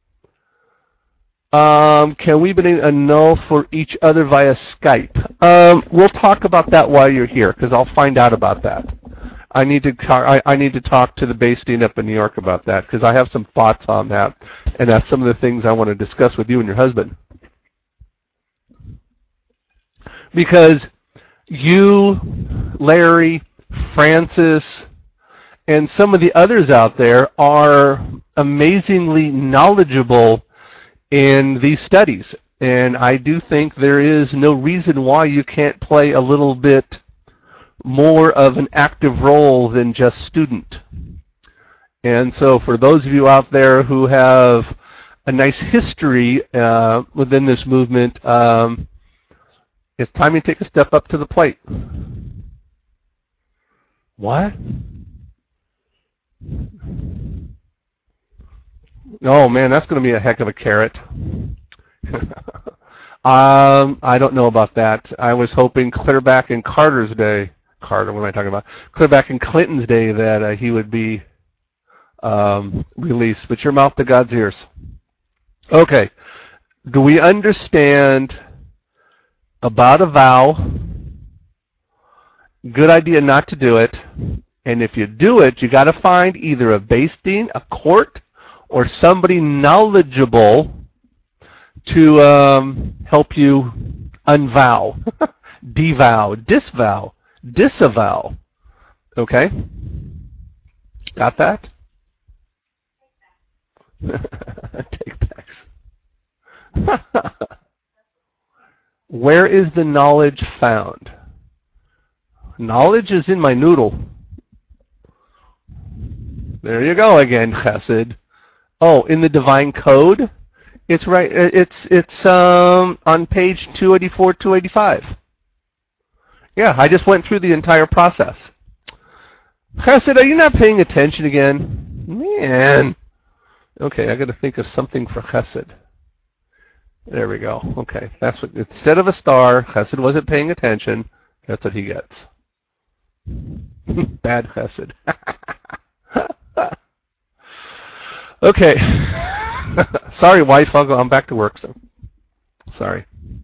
Um, can we annul for each other via Skype? Um, we'll talk about that while you're here, because I'll find out about that. I need to talk, I, I need to talk to the Beis Din up in New York about that, because I have some thoughts on that, and that's some of the things I want to discuss with you and your husband. Because you, Larry, Francis, and some of the others out there are amazingly knowledgeable in these studies, and I do think there is no reason why you can't play a little bit more of an active role than just student. And so for those of you out there who have a nice history uh, within this movement, um, it's time you take a step up to the plate. What? Oh man, that's going to be a heck of a carrot. um, I don't know about that. I was hoping clear back in Carter's day, Carter, what am I talking about? Clear back in Clinton's day that uh, he would be um, released. But your mouth to God's ears. Okay. Do we understand about a vow? Good idea not to do it. And if you do it, you got to find either a Beis Din, a court, or somebody knowledgeable to um, help you unvow, devow, disvow, disavow. Okay? Got that? Take backs. Where is the knowledge found? Knowledge is in my noodle. There you go again, Chesed. Oh, in the Divine Code? It's right. It's it's um on page two eighty-four, two eighty-five. Yeah, I just went through the entire process. Chesed, are you not paying attention again? Man. Okay, I got to think of something for Chesed. There we go. Okay, that's what. Instead of a star, Chesed wasn't paying attention. That's what he gets. Bad Chesed. Okay. Sorry, wife. I'll go. I'm back to work. So, sorry.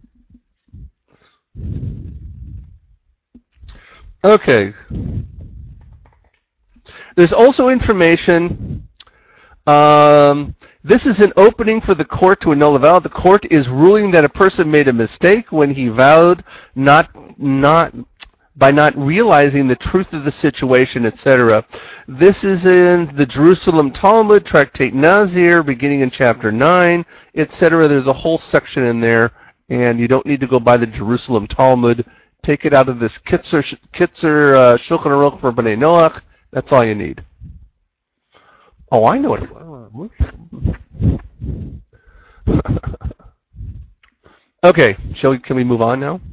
Okay. There's also information. Um, this is an opening for the court to annul a vow. The court is ruling that a person made a mistake when he vowed not not by not realizing the truth of the situation, et cetera. This is in the Jerusalem Talmud, Tractate Nazir, beginning in chapter nine, et cetera. There's a whole section in there, and you don't need to go by the Jerusalem Talmud. Take it out of this Kitzer, Kitzer uh, Shulchan Aruch for Bnei Noach. That's all you need. Oh, I know what it was. Okay, shall we, can we move on now?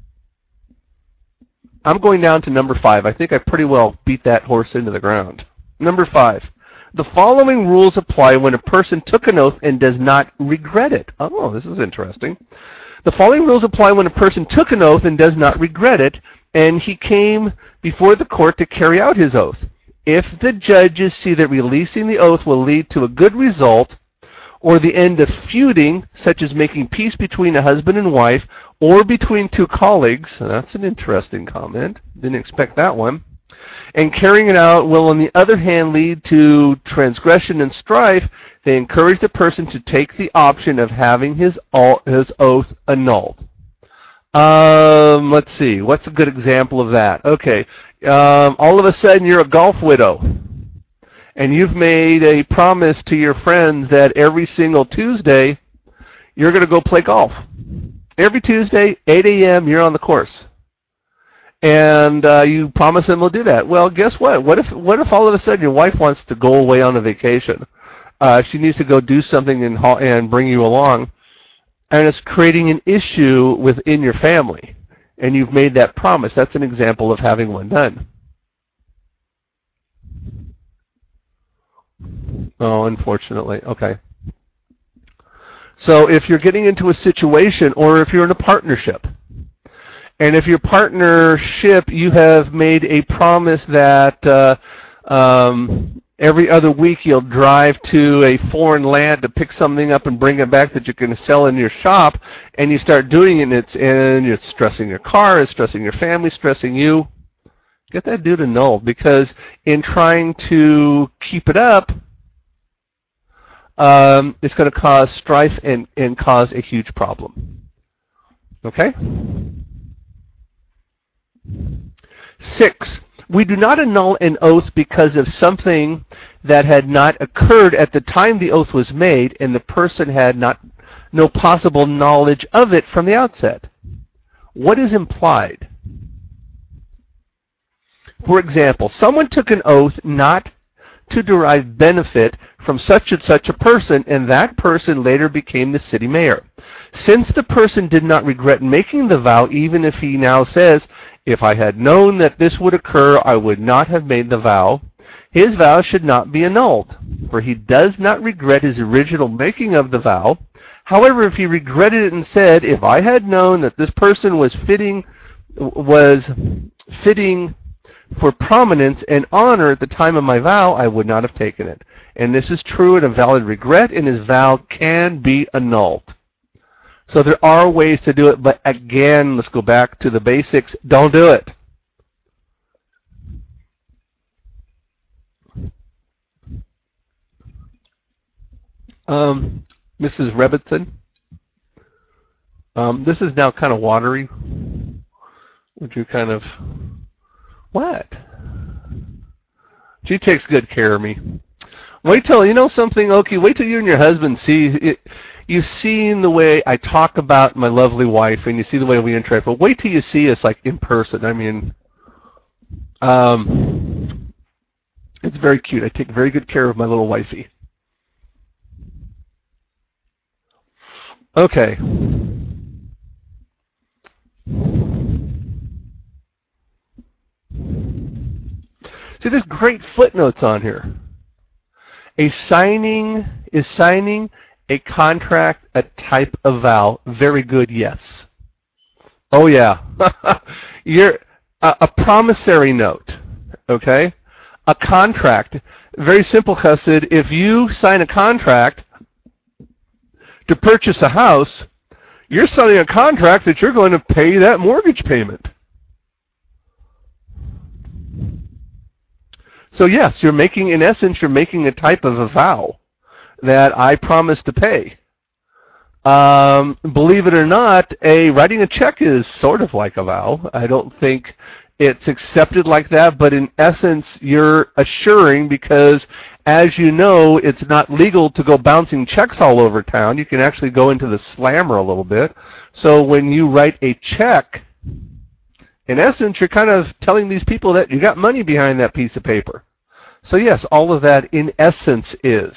I'm going down to number five. I think I pretty well beat that horse into the ground. Number five. The following rules apply when a person took an oath and does not regret it. Oh, this is interesting. The following rules apply when a person took an oath and does not regret it, and he came before the court to carry out his oath. If the judges see that releasing the oath will lead to a good result, or the end of feuding, such as making peace between a husband and wife, or between two colleagues, that's an interesting comment, didn't expect that one, and carrying it out will on the other hand lead to transgression and strife, they encourage the person to take the option of having his, his oath annulled. Um, let's see, what's a good example of that? Okay, um, all of a sudden you're a golf widow, and you've made a promise to your friends that every single Tuesday you're going to go play golf. Every Tuesday, eight a.m., you're on the course. And uh, you promise them we'll do that. Well, guess what? What if what if all of a sudden your wife wants to go away on a vacation? Uh, she needs to go do something and, and bring you along, and it's creating an issue within your family, and you've made that promise. That's an example of having one done. Oh, unfortunately. Okay. So if you're getting into a situation, or if you're in a partnership, and if your partnership, you have made a promise that uh, um, every other week you'll drive to a foreign land to pick something up and bring it back that you're going to sell in your shop, and you start doing it, and it's, and it's stressing your car, it's stressing your family, stressing you, get that dude annulled, because in trying to keep it up, um, it's going to cause strife and, and cause a huge problem. Okay? Six, we do not annul an oath because of something that had not occurred at the time the oath was made and the person had not no possible knowledge of it from the outset. What is implied? For example, someone took an oath not to derive benefit from such and such a person, and that person later became the city mayor. Since the person did not regret making the vow, even if he now says, if I had known that this would occur, I would not have made the vow, his vow should not be annulled, for he does not regret his original making of the vow. However, if he regretted it and said, if I had known that this person was fitting, was fitting for prominence and honor at the time of my vow, I would not have taken it. And this is true and a valid regret, and his vow can be annulled. So there are ways to do it, but again, let's go back to the basics. Don't do it. Um, Missus Rebbitzin, um, this is now kind of watery. Would you kind of... What? She takes good care of me. Wait till, you know something, Oki, wait till you and your husband see, it, you've seen the way I talk about my lovely wife, and you see the way we interact, but wait till you see us, like, in person. I mean, um, it's very cute. I take very good care of my little wifey. Okay. See, there's great footnotes on here. A signing is signing a contract, a type of vow. Very good, yes. Oh yeah, you're a, a promissory note. Okay, a contract. Very simple, Chesed. If you sign a contract to purchase a house, you're signing a contract that you're going to pay that mortgage payment. So yes, you're making, in essence, you're making a type of a vow that I promise to pay. Um, believe it or not, a writing a check is sort of like a vow. I don't think it's accepted like that, but in essence, you're assuring because, as you know, it's not legal to go bouncing checks all over town. You can actually go into the slammer a little bit. So when you write a check, in essence, you're kind of telling these people that you got money behind that piece of paper. So yes, all of that in essence is.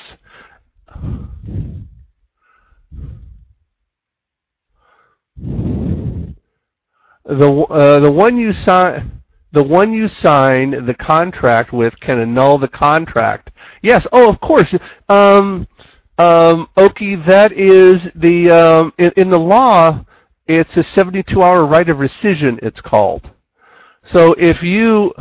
The uh, the one you sign the one you sign the contract with can annul the contract. Yes. Oh, of course. Um, um, Oki, that is the um, in, in the law. It's a seventy-two hour right of rescission. It's called. So if you,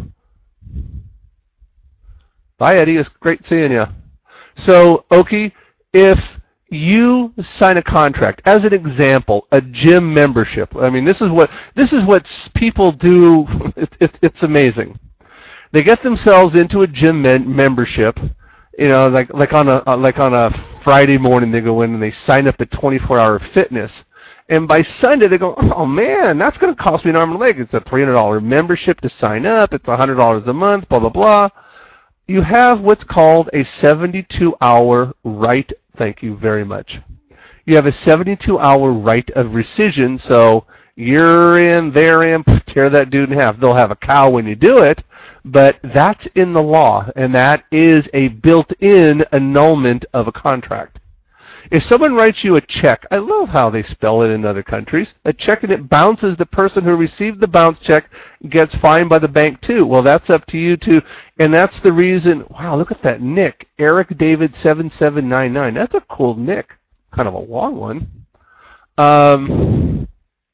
bye Eddie, it's great seeing you. So Oki, if you sign a contract, as an example, a gym membership. I mean, this is what this is what people do. It's it, it's amazing. They get themselves into a gym men- membership. You know, like like on a like on a Friday morning, they go in and they sign up at twenty-four hour fitness. And by Sunday, they go, oh man, that's going to cost me an arm and a leg. It's a three hundred dollar membership to sign up. It's one hundred dollars a month. Blah blah blah. You have what's called a seventy-two hour right. Thank you very much. You have a seventy-two hour right of rescission, so you're in, they're in, tear that dude in half. They'll have a cow when you do it, but that's in the law, and that is a built-in annulment of a contract. If someone writes you a check, I love how they spell it in other countries, a check and it bounces, the person who received the bounce check gets fined by the bank too. Well, that's up to you too, and that's the reason, wow, look at that nick, Eric David seven seven nine nine. That's a cool nick, kind of a long one. Um,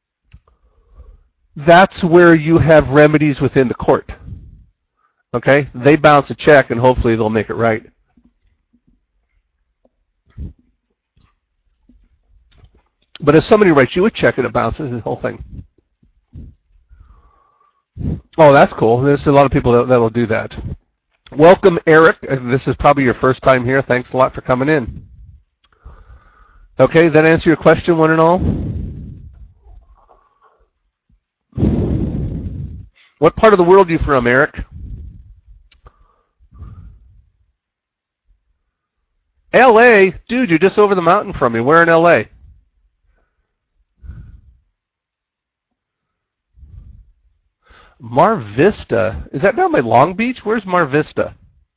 that's where you have remedies within the court. Okay? They bounce a check and hopefully they'll make it right. But if somebody writes you a check and it bounces, the whole thing. Oh, that's cool. There's a lot of people that will do that. Welcome, Eric. This is probably your first time here. Thanks a lot for coming in. Okay, that answer your question, one and all? What part of the world are you from, Eric? L A? Dude, you're just over the mountain from me. Where in L A? Mar Vista. Is that down by Long Beach? Where's Mar Vista?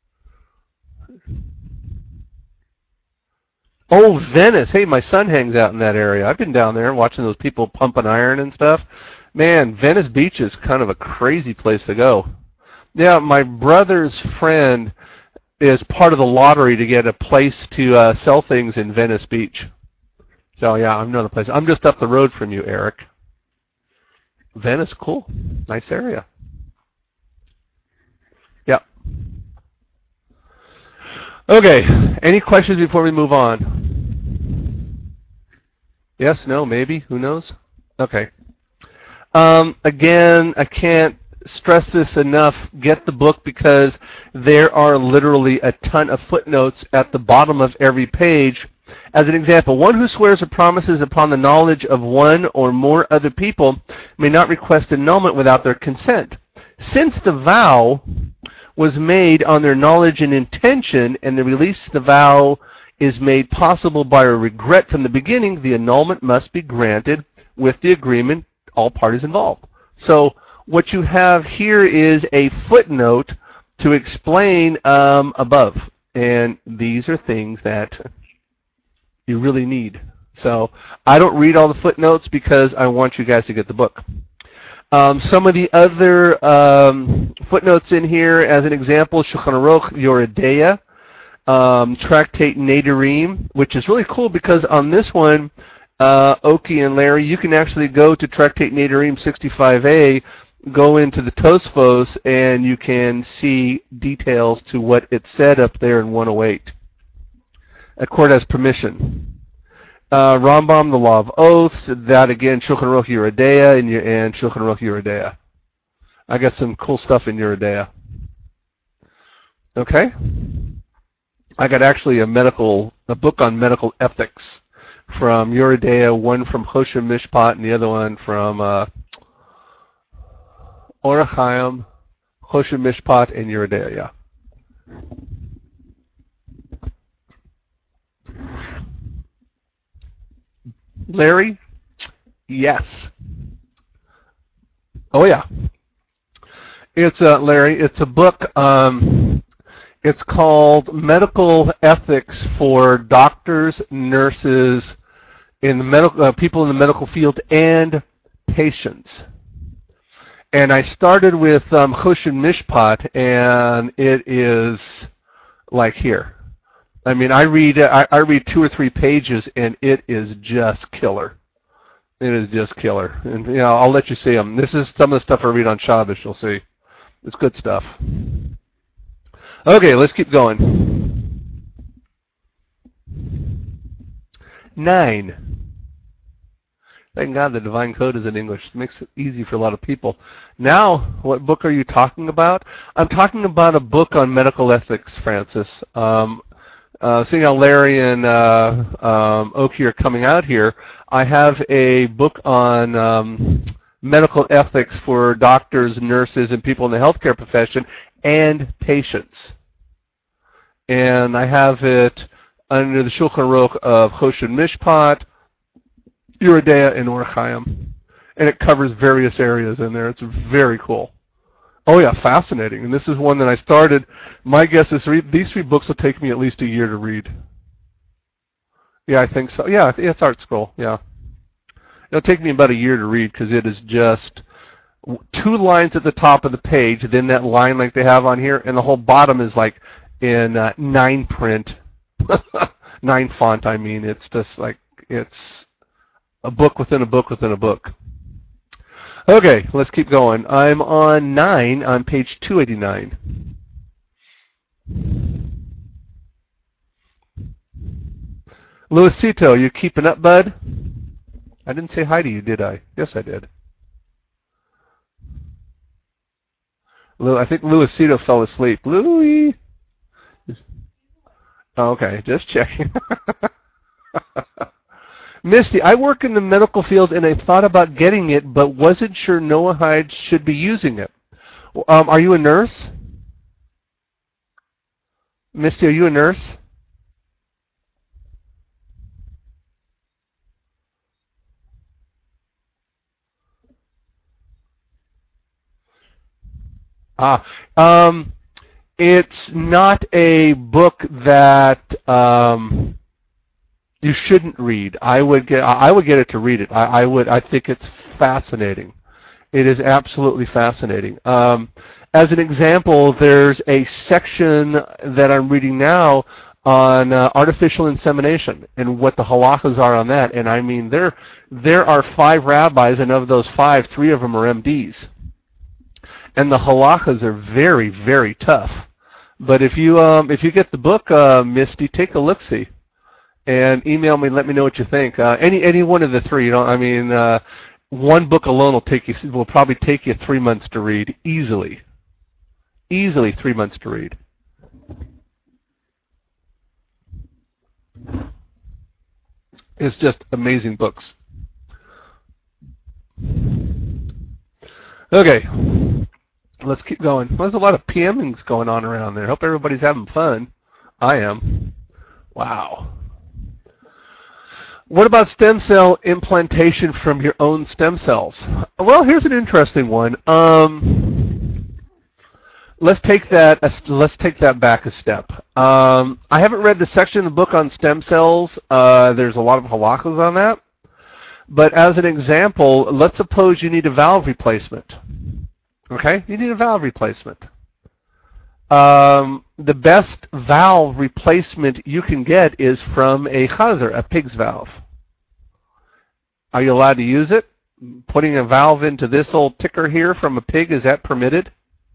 Oh, Venice. Hey, my son hangs out in that area. I've been down there watching those people pumping iron and stuff. Man, Venice Beach is kind of a crazy place to go. Yeah, my brother's friend is part of the lottery to get a place to uh, sell things in Venice Beach. So, yeah, I know the place. I'm just up the road from you, Eric. Venice, cool. Nice area. Yep. Okay, any questions before we move on? Yes, no, maybe, who knows? Okay. Um, again, I can't stress this enough. Get the book because there are literally a ton of footnotes at the bottom of every page. As an example, one who swears or promises upon the knowledge of one or more other people may not request annulment without their consent. Since the vow was made on their knowledge and intention, and the release of the vow is made possible by a regret from the beginning, the annulment must be granted with the agreement, all parties involved. So what you have here is a footnote to explain um, above, and these are things that you really need. So I don't read all the footnotes because I want you guys to get the book. Um, some of the other um, footnotes in here, as an example, Shulchan Aruch Yoreh Deah, um, Tractate Nedarim, which is really cool because on this one, uh, Oki and Larry, you can actually go to Tractate Nedarim sixty-five A, go into the Tosfos, and you can see details to what it said up there in one oh eight. A court has permission. Uh, Rambam, the Law of Oaths, that again, Shulchan Aruch Yoreh Deah and, and Shulchan Aruch Yoreh Deah. I got some cool stuff in Yoreh Deah. Okay? I got actually a medical, a book on medical ethics from Yoreh Deah, one from Choshen Mishpat and the other one from, uh, Orach Chaim, Choshen Mishpat, and Yoreh De'ah. Larry? Yes. Oh yeah. It's a Larry. It's a book. Um, it's called Medical Ethics for Doctors, Nurses, in the medical uh, people in the medical field, and patients. And I started with um, Choshen Mishpat, and it is like here. I mean, I read I, I read two or three pages, and it is just killer. It is just killer. And you know, I'll let you see them. This is some of the stuff I read on Shabbos. You'll see. It's good stuff. Okay, let's keep going. Nine. Thank God the Divine Code is in English. It makes it easy for a lot of people. Now, what book are you talking about? I'm talking about a book on medical ethics, Francis. Um, uh, seeing how Larry and uh, um, Oki are coming out here, I have a book on um, medical ethics for doctors, nurses, and people in the healthcare profession, and patients. And I have it under the Shulchan Aruch of Choshen Mishpat, Yoreh De'ah, and Orach Chaim. And it covers various areas in there. It's very cool. Oh yeah, fascinating. And this is one that I started. My guess is re- these three books will take me at least a year to read. Yeah, I think so. Yeah, it's Art Scroll. Yeah. It'll take me about a year to read because it is just two lines at the top of the page, then that line like they have on here, and the whole bottom is like in uh, nine print, nine font, I mean. It's just like, it's a book within a book within a book. Okay, let's keep going. I'm on nine on page two eighty-nine. Luisito, you keeping up, bud? I didn't say hi to you, did I? Yes, I did. Lou, I think Luisito fell asleep. Louie! Oh, okay, just checking. Misty, I work in the medical field and I thought about getting it, but wasn't sure Noahide should be using it. Um, are you a nurse? Misty, are you a nurse? Ah, um, it's not a book that um, you shouldn't read. I would get I would get it to read it. I, I would. I think it's fascinating. It is absolutely fascinating. Um, as an example, there's a section that I'm reading now on uh, artificial insemination and what the halachas are on that. And I mean, there there are five rabbis, and of those five, three of them are M Ds. And the halachas are very, very tough. But if you um, if you get the book, uh, Misty, take a look-see. And email me and let me know what you think. Uh, any any one of the three. You know, I mean, uh, one book alone will take you will probably take you three months to read easily. Easily three months to read. It's just amazing books. Okay, let's keep going. There's a lot of PMings going on around there. Hope everybody's having fun. I am. Wow. What about stem cell implantation from your own stem cells? Well, here's an interesting one. Um, let's take that. Let's take that back a step. Um, I haven't read the section of the book on stem cells. Uh, there's a lot of halachas on that. But as an example, let's suppose you need a valve replacement. Okay, you need a valve replacement. Um, the best valve replacement you can get is from a chazer, a pig's valve. Are you allowed to use it? Putting a valve into this old ticker here from a pig, is that permitted?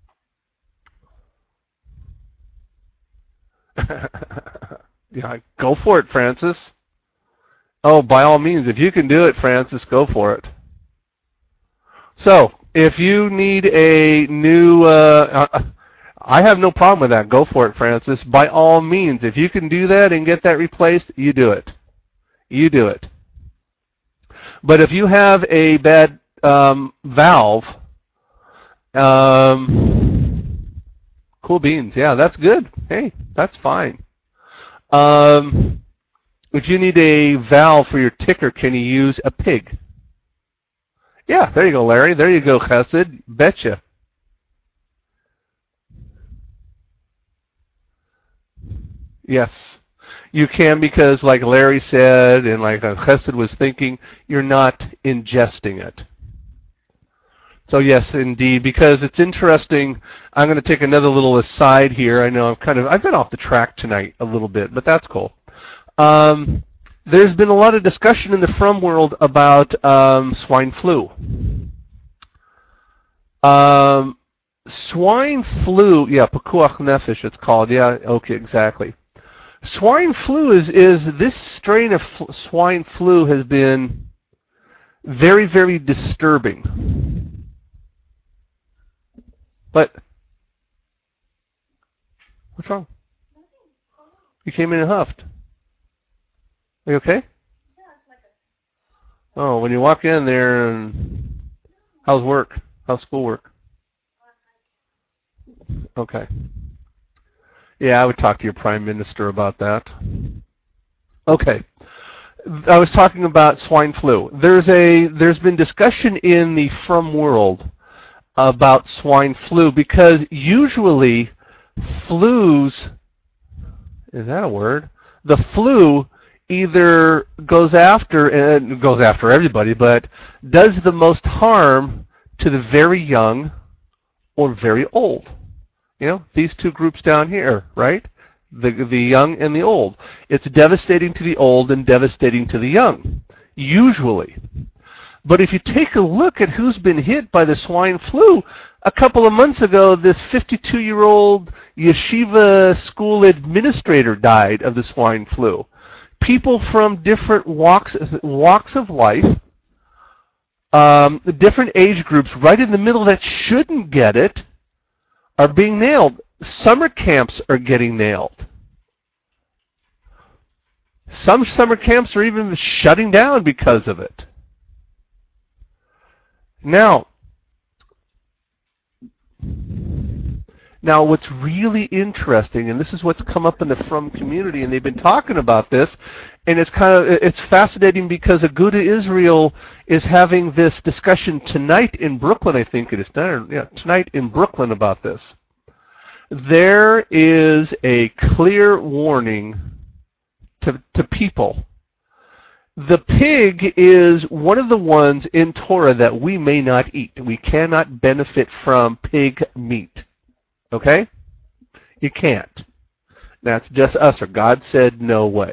Yeah, go for it, Francis. Oh, by all means, if you can do it, Francis, go for it. So, if you need a new... Uh, I have no problem with that. Go for it, Francis. By all means, if you can do that and get that replaced, you do it. You do it. But if you have a bad um, valve, Um, cool beans. Yeah, that's good. Hey, that's fine. Um, if you need a valve for your ticker, can you use a pig? Yeah, there you go, Larry. There you go, Chesed. Betcha. Yes. You can, because like Larry said and like Chesed was thinking, you're not ingesting it. So yes, indeed, because it's interesting. I'm going to take another little aside here. I know I'm kind of, I've been off the track tonight a little bit, but that's cool. Um, there's been a lot of discussion in the Frum world about um, swine flu. Um, swine flu, yeah, Pekuach Nefesh it's called. Yeah, okay, exactly. Swine flu is, is this strain of fl- swine flu has been very, very disturbing. But, what's wrong? You came in and huffed. Are you okay? Oh, when you walk in there, and how's work? How's schoolwork? Okay. Yeah, I would talk to your prime minister about that. Okay. I was talking about swine flu. There's a there's been discussion in the Frum world about swine flu, because usually flus, is that a word? The flu either goes after and goes after everybody, but does the most harm to the very young or very old. You know, these two groups down here, right? The the young and the old. It's devastating to the old and devastating to the young, usually. But if you take a look at who's been hit by the swine flu, a couple of months ago, this fifty-two-year-old yeshiva school administrator died of the swine flu. People from different walks walks of life, um, different age groups, right in the middle that shouldn't get it, are being nailed. Summer camps are getting nailed. Some summer camps are even shutting down because of it. Now, now what's really interesting, and this is what's come up in the Frum community, and they've been talking about this, and it's kind of it's fascinating because Aguda Israel is having this discussion tonight in Brooklyn. I think it is tonight, yeah, tonight in Brooklyn about this. There is a clear warning to to people. The pig is one of the ones in Torah that we may not eat. We cannot benefit from pig meat. Okay? You can't. That's just us, or God said no way.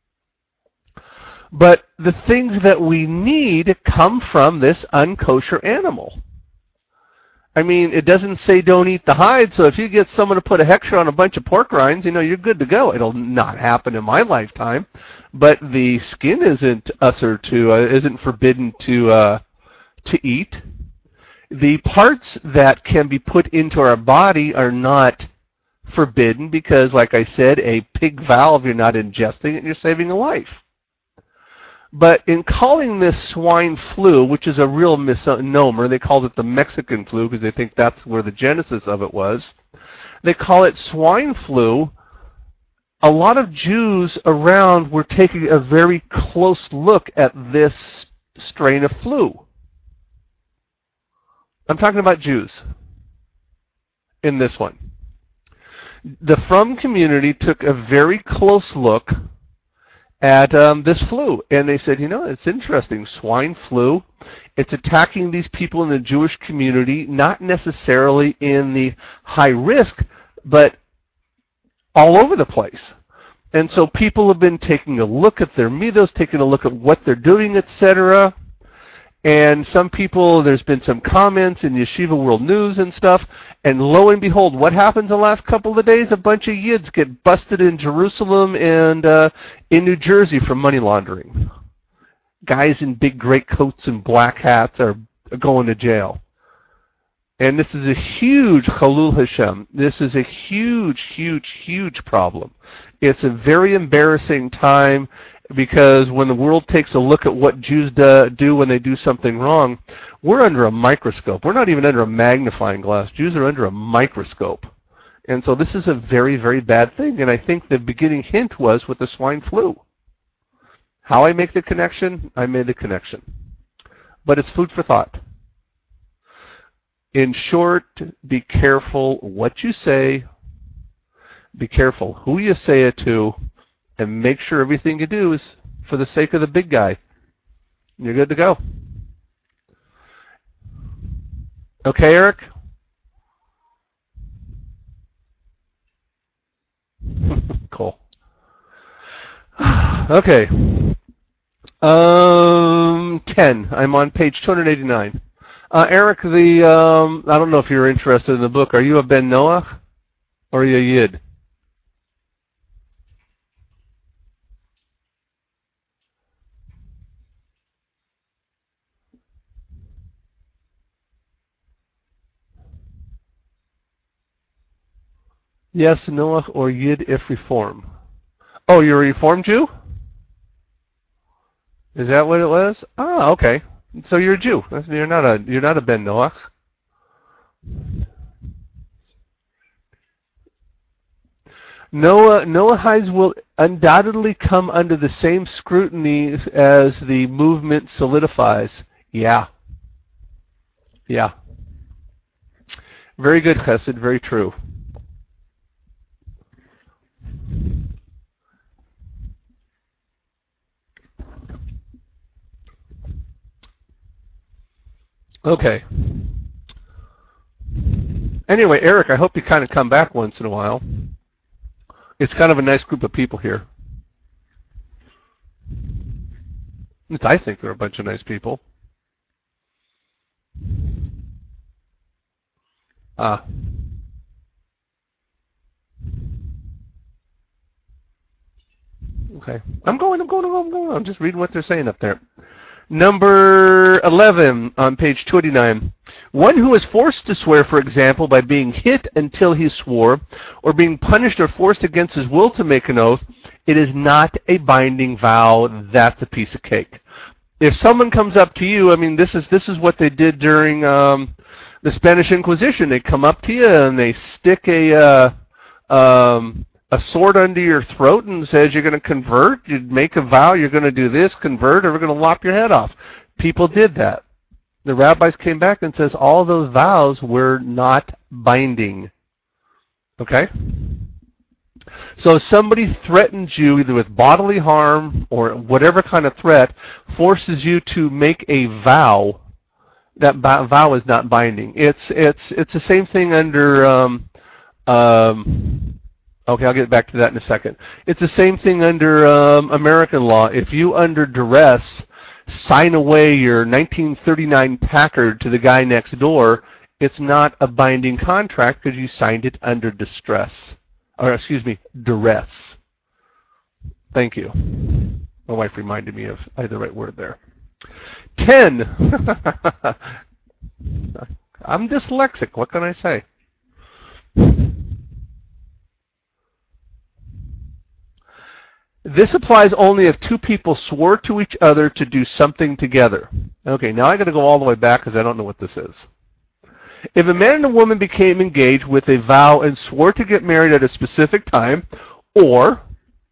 But the things that we need come from this unkosher animal. I mean, it doesn't say don't eat the hide, so if you get someone to put a hechsher on a bunch of pork rinds, you know, you're good to go. It'll not happen in my lifetime. But the skin isn't usher to, uh, isn't forbidden to, uh, to eat. The parts that can be put into our body are not forbidden because, like I said, a pig valve, you're not ingesting it, and you're saving a life. But in calling this swine flu, which is a real misnomer, they called it the Mexican flu because they think that's where the genesis of it was. They call it swine flu. A lot of Jews around were taking a very close look at this strain of flu. I'm talking about Jews in this one. The Frum community took a very close look at um, this flu, and they said, you know, it's interesting, swine flu, it's attacking these people in the Jewish community, not necessarily in the high risk, but all over the place. And so people have been taking a look at their midos, taking a look at what they're doing, et cetera. And some people, there's been some comments in Yeshiva World News and stuff, and lo and behold, what happens the last couple of days? A bunch of Yids get busted in Jerusalem and uh, in New Jersey for money laundering. Guys in big great coats and black hats are going to jail. And this is a huge Chalul Hashem. This is a huge, huge, huge problem. It's a very embarrassing time because when the world takes a look at what Jews do, do when they do something wrong, we're under a microscope. We're not even under a magnifying glass. Jews are under a microscope. And so this is a very, very bad thing. And I think the beginning hint was with the swine flu. How I make the connection? I made the connection. But it's food for thought. In short, be careful what you say. Be careful who you say it to. And make sure everything you do is for the sake of the big guy. You're good to go. Okay, Eric? Cool. Okay. Um, ten. I'm on page two eighty-nine. Uh, Eric, the um, I don't know if you're interested in the book. Are you a Ben Noach or are you a Yid? Yes, Noach or Yid if Reform. Oh, you're a Reform Jew? Is that what it was? Oh, okay. So you're a Jew. You're not a you're not a Ben Noach. Noah Noahides will undoubtedly come under the same scrutiny as the movement solidifies. Yeah. Yeah. Very good, Chesed. Very true. Okay. Anyway, Eric, I hope you kind of come back once in a while. It's kind of a nice group of people here. At least I think they're a bunch of nice people. Ah. Okay. I'm going, I'm going, I'm going, I'm going. I'm just reading what they're saying up there. Number eleven on page twenty-nine. One who is forced to swear, for example, by being hit until he swore, or being punished or forced against his will to make an oath, it is not a binding vow. That's a piece of cake. If someone comes up to you, I mean, this is this is what they did during um, the Spanish Inquisition. They come up to you and they stick a uh, um, a sword under your throat and says you're going to convert, you make a vow, you're going to do this, convert, or we're going to lop your head off. People did that. The rabbis came back and says all those vows were not binding. Okay? So if somebody threatens you either with bodily harm or whatever kind of threat, forces you to make a vow, that vow is not binding. It's it's it's the same thing under um, um, okay, I'll get back to that in a second. It's the same thing under um, American law. If you, under duress, sign away your nineteen thirty-nine Packard to the guy next door, it's not a binding contract because you signed it under distress. Or, excuse me, duress. Thank you. My wife reminded me of I had the right word there. Ten. I'm dyslexic. What can I say? This applies only if two people swore to each other to do something together. Okay, now I got to go all the way back because I don't know what this is. If a man and a woman became engaged with a vow and swore to get married at a specific time, or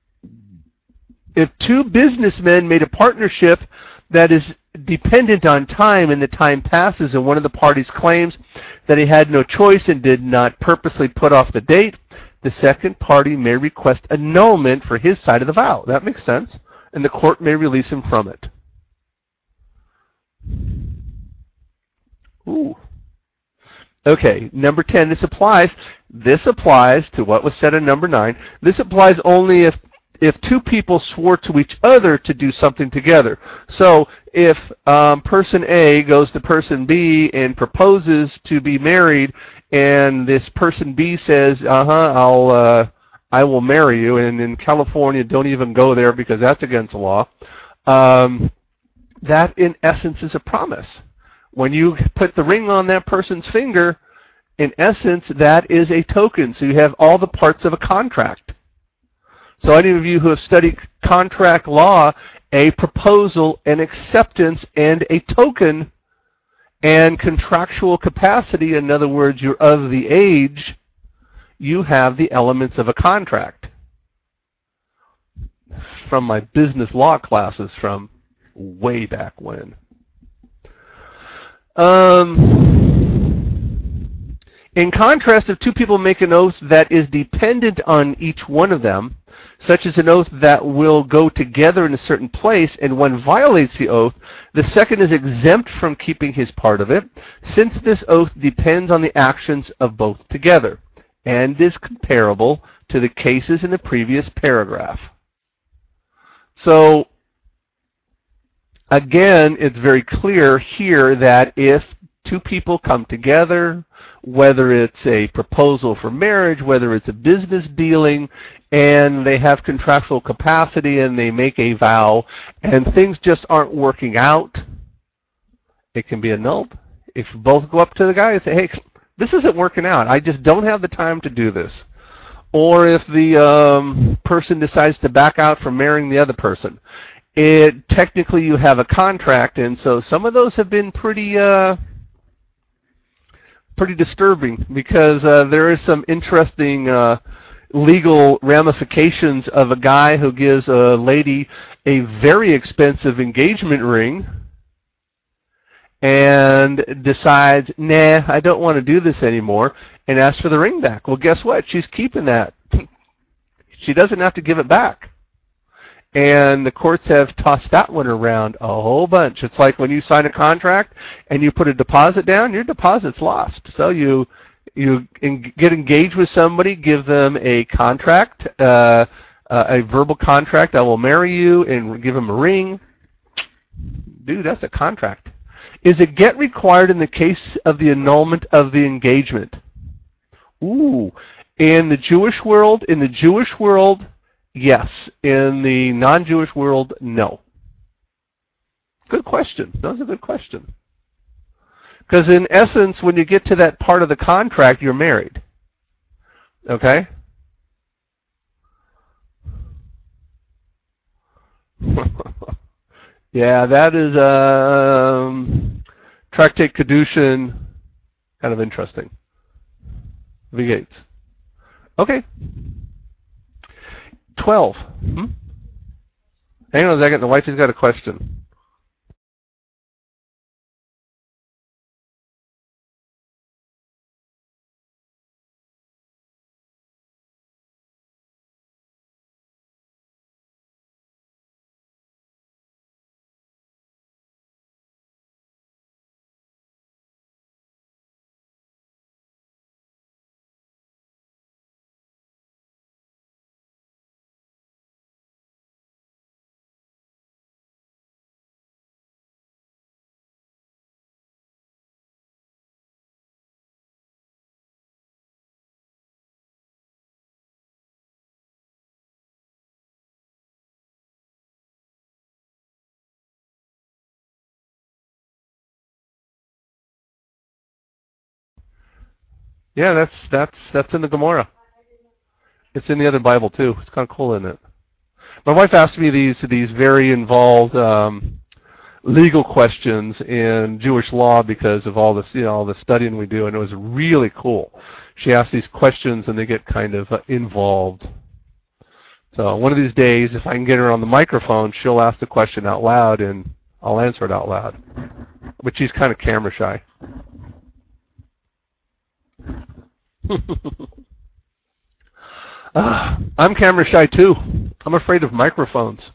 if two businessmen made a partnership that is dependent on time and the time passes and one of the parties claims that he had no choice and did not purposely put off the date, the second party may request annulment for his side of the vow. That makes sense. And the court may release him from it. Ooh. Okay, number ten, this applies, this applies to what was said in number nine. This applies only if if two people swore to each other to do something together. So if um, person A goes to person B and proposes to be married, and this person B says, "Uh-huh, I'll uh, I will marry you," and in California, don't even go there because that's against the law. Um, that, in essence, is a promise. When you put the ring on that person's finger, in essence, that is a token. So you have all the parts of a contract. So any of you who have studied contract law, a proposal, an acceptance, and a token, and contractual capacity, in other words, you're of the age, you have the elements of a contract. From my business law classes from way back when. Um, in contrast, if two people make an oath that is dependent on each one of them, such as an oath that will go together in a certain place, and one violates the oath, the second is exempt from keeping his part of it, since this oath depends on the actions of both together, and is comparable to the cases in the previous paragraph. So, again, it's very clear here that if two people come together, whether it's a proposal for marriage, whether it's a business dealing, and they have contractual capacity and they make a vow, and things just aren't working out, it can be annulled. If you both go up to the guy and say, hey, this isn't working out. I just don't have the time to do this. Or if the um, person decides to back out from marrying the other person, it technically you have a contract, and so some of those have been pretty uh, pretty disturbing because uh, there is some interesting uh, legal ramifications of a guy who gives a lady a very expensive engagement ring and decides, nah, I don't want to do this anymore, and asks for the ring back. Well, guess what? She's keeping that. She doesn't have to give it back. And the courts have tossed that one around a whole bunch. It's like when you sign a contract and you put a deposit down, your deposit's lost. So you you get engaged with somebody, give them a contract, uh, uh, a verbal contract, I will marry you, and give them a ring. Dude, that's a contract. Is a get required in the case of the annulment of the engagement? Ooh, in the Jewish world, in the Jewish world, yes. In the non-Jewish world, no. Good question. That was a good question. Because in essence, when you get to that part of the contract, you're married. Okay? Yeah, that is um, Tractate Kedushin, kind of interesting. V. Gates. Okay. twelve. Hmm? Hang on a second, the wifey's got a question. Yeah, that's that's that's in the Gemara. It's in the other Bible too. It's kind of cool, isn't it? My wife asked me these these very involved um, legal questions in Jewish law because of all this, you know, all the studying we do, and it was really cool. She asked these questions, and they get kind of uh, involved. So one of these days, if I can get her on the microphone, she'll ask the question out loud, and I'll answer it out loud. But she's kind of camera shy. uh, I'm camera shy too. I'm afraid of microphones.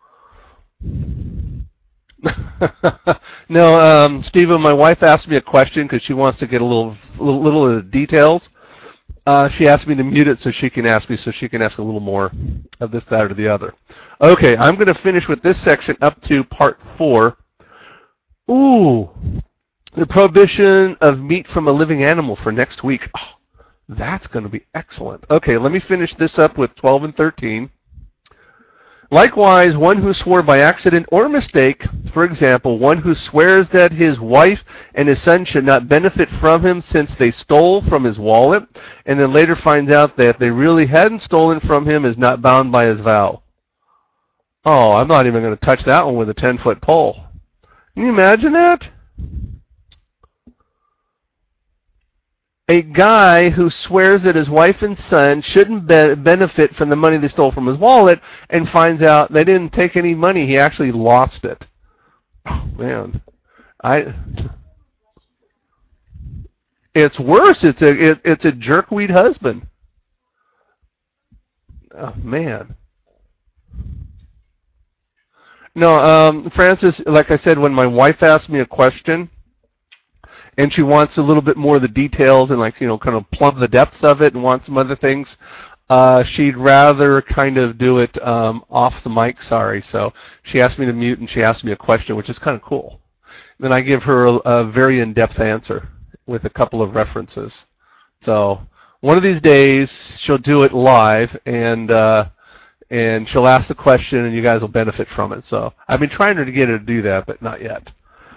No, um, Stephen, my wife asked me a question because she wants to get a little, little, little of the details. Uh, she asked me to mute it so she can ask me, so she can ask a little more of this, that, or the other. Okay, I'm going to finish with this section up to part four. Ooh, the prohibition of meat from a living animal for next week. Oh, that's going to be excellent. Okay, let me finish this up with twelve and thirteen. Likewise, one who swore by accident or mistake, for example, one who swears that his wife and his son should not benefit from him since they stole from his wallet, and then later finds out that they really hadn't stolen from him, is not bound by his vow. Oh, I'm not even going to touch that one with a ten-foot pole. Can you imagine that? A guy who swears that his wife and son shouldn't be- benefit from the money they stole from his wallet and finds out they didn't take any money. He actually lost it. Oh, man. I. It's worse. It's a it, it's a jerkweed husband. Oh, man. No, um, Francis, like I said, when my wife asked me a question, and she wants a little bit more of the details and, like, you know, kind of plumb the depths of it and wants some other things, uh, she'd rather kind of do it um, off the mic, sorry. So she asked me to mute and she asked me a question, which is kind of cool. Then I give her a, a very in-depth answer with a couple of references. So one of these days she'll do it live, and uh, and she'll ask the question and you guys will benefit from it. So I've been trying her to get her to do that, but not yet.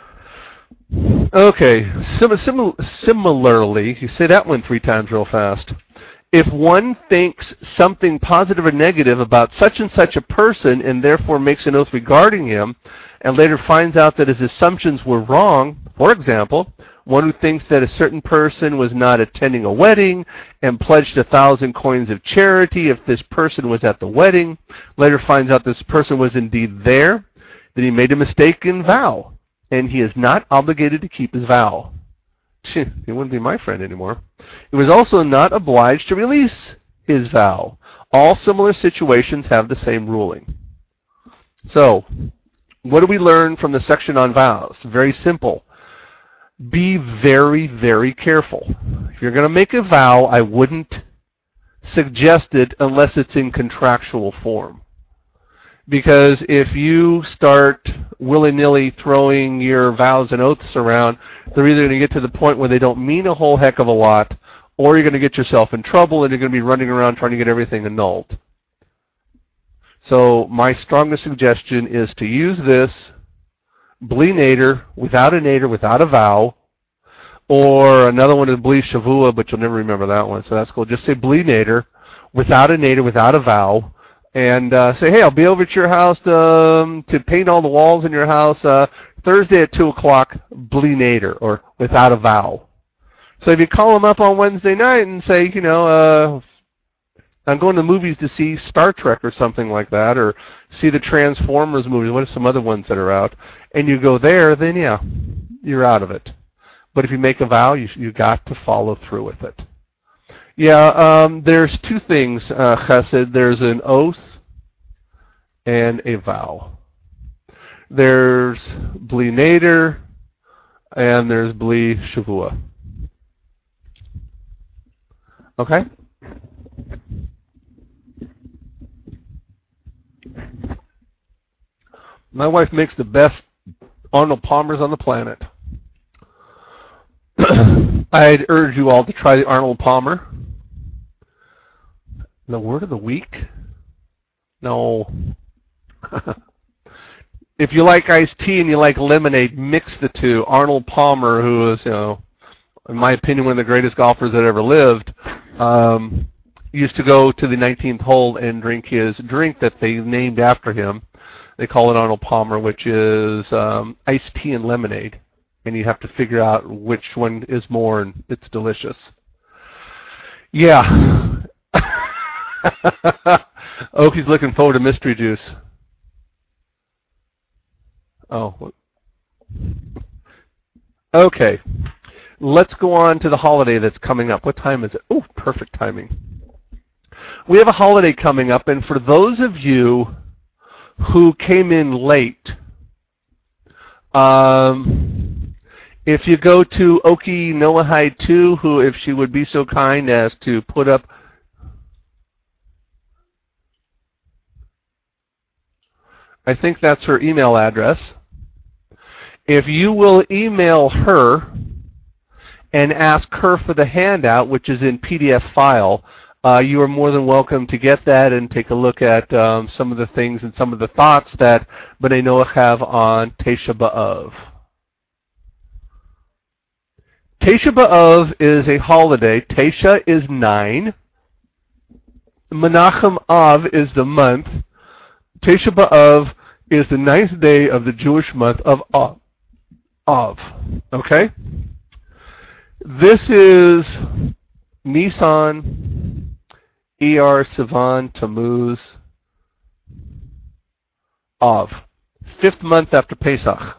Okay, sim- sim- similarly, you say that one three times real fast. If one thinks something positive or negative about such and such a person and therefore makes an oath regarding him, and later finds out that his assumptions were wrong, for example, one who thinks that a certain person was not attending a wedding and pledged a thousand coins of charity if this person was at the wedding, later finds out this person was indeed there, then he made a mistaken vow, and he is not obligated to keep his vow. He wouldn't be my friend anymore. He was also not obliged to release his vow. All similar situations have the same ruling. So, what do we learn from the section on vows? Very simple. Be very, very careful. If you're going to make a vow, I wouldn't suggest it unless it's in contractual form. Because if you start willy-nilly throwing your vows and oaths around, they're either going to get to the point where they don't mean a whole heck of a lot, or you're going to get yourself in trouble and you're going to be running around trying to get everything annulled. So my strongest suggestion is to use this Bli Nader, without a Nader, without a vow, or another one is Bli Shavua, but you'll never remember that one, so that's cool. Just say Bli Nader, without a Nader, without a vow, and uh, say, hey, I'll be over at your house to, um, to paint all the walls in your house uh, Thursday at two o'clock, Bli Nader, or without a vow. So if you call them up on Wednesday night and say, you know, uh, I'm going to the movies to see Star Trek or something like that, or see the Transformers movies, what are some other ones that are out, and you go there, then yeah, you're out of it. But if you make a vow, you you got to follow through with it. Yeah, um, there's two things, uh, Chesed. There's an oath and a vow. There's Bli Nader and there's Bli Shavua. Okay? My wife makes the best Arnold Palmers on the planet. I'd urge you all to try the Arnold Palmer. The word of the week? No. If you like iced tea and you like lemonade, mix the two. Arnold Palmer, who is, you know, in my opinion, one of the greatest golfers that ever lived, um, used to go to the nineteenth hole and drink his drink that they named after him. They call it Arnold Palmer, which is um, iced tea and lemonade. And you have to figure out which one is more, and it's delicious. Yeah. Oakie's looking forward to mystery juice. Oh. Okay. Let's go on to the holiday that's coming up. What time is it? Oh, perfect timing. We have a holiday coming up, and for those of you who came in late, um, if you go to Okie Noahide two, who, if she would be so kind as to put up, I think that's her email address. If you will email her and ask her for the handout, which is in P D F file, Uh, you are more than welcome to get that and take a look at um, some of the things and some of the thoughts that B'nai Noach have on Tisha B'Av. Tisha B'Av is a holiday. Tisha is nine. Menachem Av is the month. Tisha B'Av is the ninth day of the Jewish month of Av. Av. Okay? This is Nisan, Iyar, Sivan, Tammuz, Av. Fifth month after Pesach.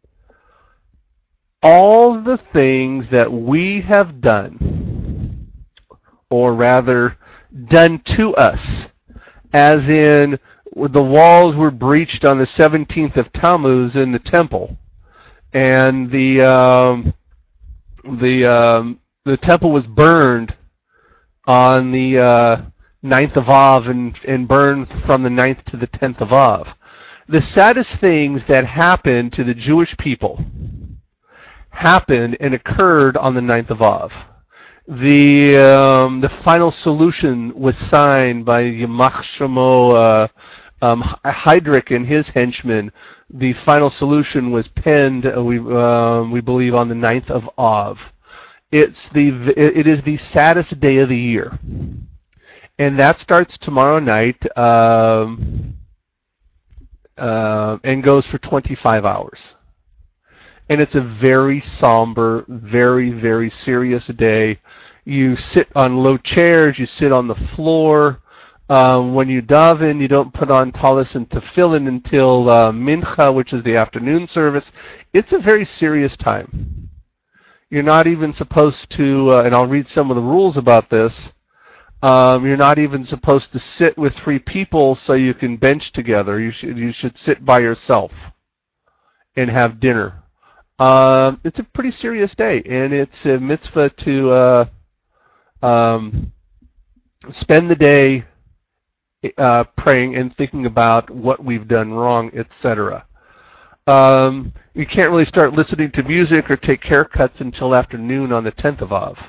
All the things that we have done, or rather done to us, as in the walls were breached on the seventeenth of Tammuz in the temple, and the um, the um, the temple was burned on the uh, ninth of Av and, and burned from the ninth to the tenth of Av. The saddest things that happened to the Jewish people happened and occurred on the ninth of Av. The um, the final solution was signed by Yamach Shemo uh, um, Heydrich and his henchmen. The final solution was penned, uh, we um, we believe, on the ninth of Av. It's the it is the saddest day of the year, and that starts tomorrow night um, uh, and goes for twenty-five hours. And it's a very somber, very, very serious day. You sit on low chairs, you sit on the floor. Um, when you daven, you don't put on talis and tefillin until uh, mincha, which is the afternoon service. It's a very serious time. You're not even supposed to, uh, and I'll read some of the rules about this, um, you're not even supposed to sit with three people so you can bench together. You should, you should sit by yourself and have dinner. Um, it's a pretty serious day, and it's a mitzvah to uh, um, spend the day uh, praying and thinking about what we've done wrong, et cetera. Um, you can't really start listening to music or take haircuts until afternoon on the tenth of Av.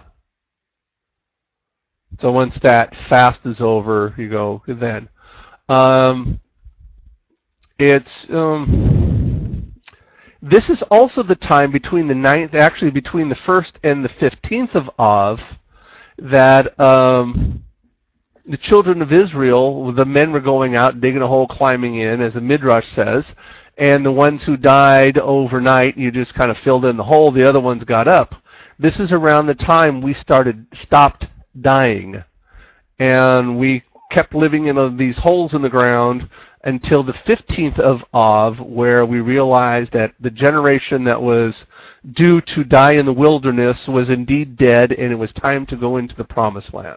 So once that fast is over, you go then. Um, it's... Um, This is also the time between the ninth, actually between the first and the fifteenth of Av, that um, the children of Israel, the men were going out, digging a hole, climbing in, as the Midrash says, and the ones who died overnight, you just kind of filled in the hole, the other ones got up. This is around the time we started, stopped dying, and we kept living in a, these holes in the ground until the fifteenth of Av, where we realized that the generation that was due to die in the wilderness was indeed dead, and it was time to go into the promised land.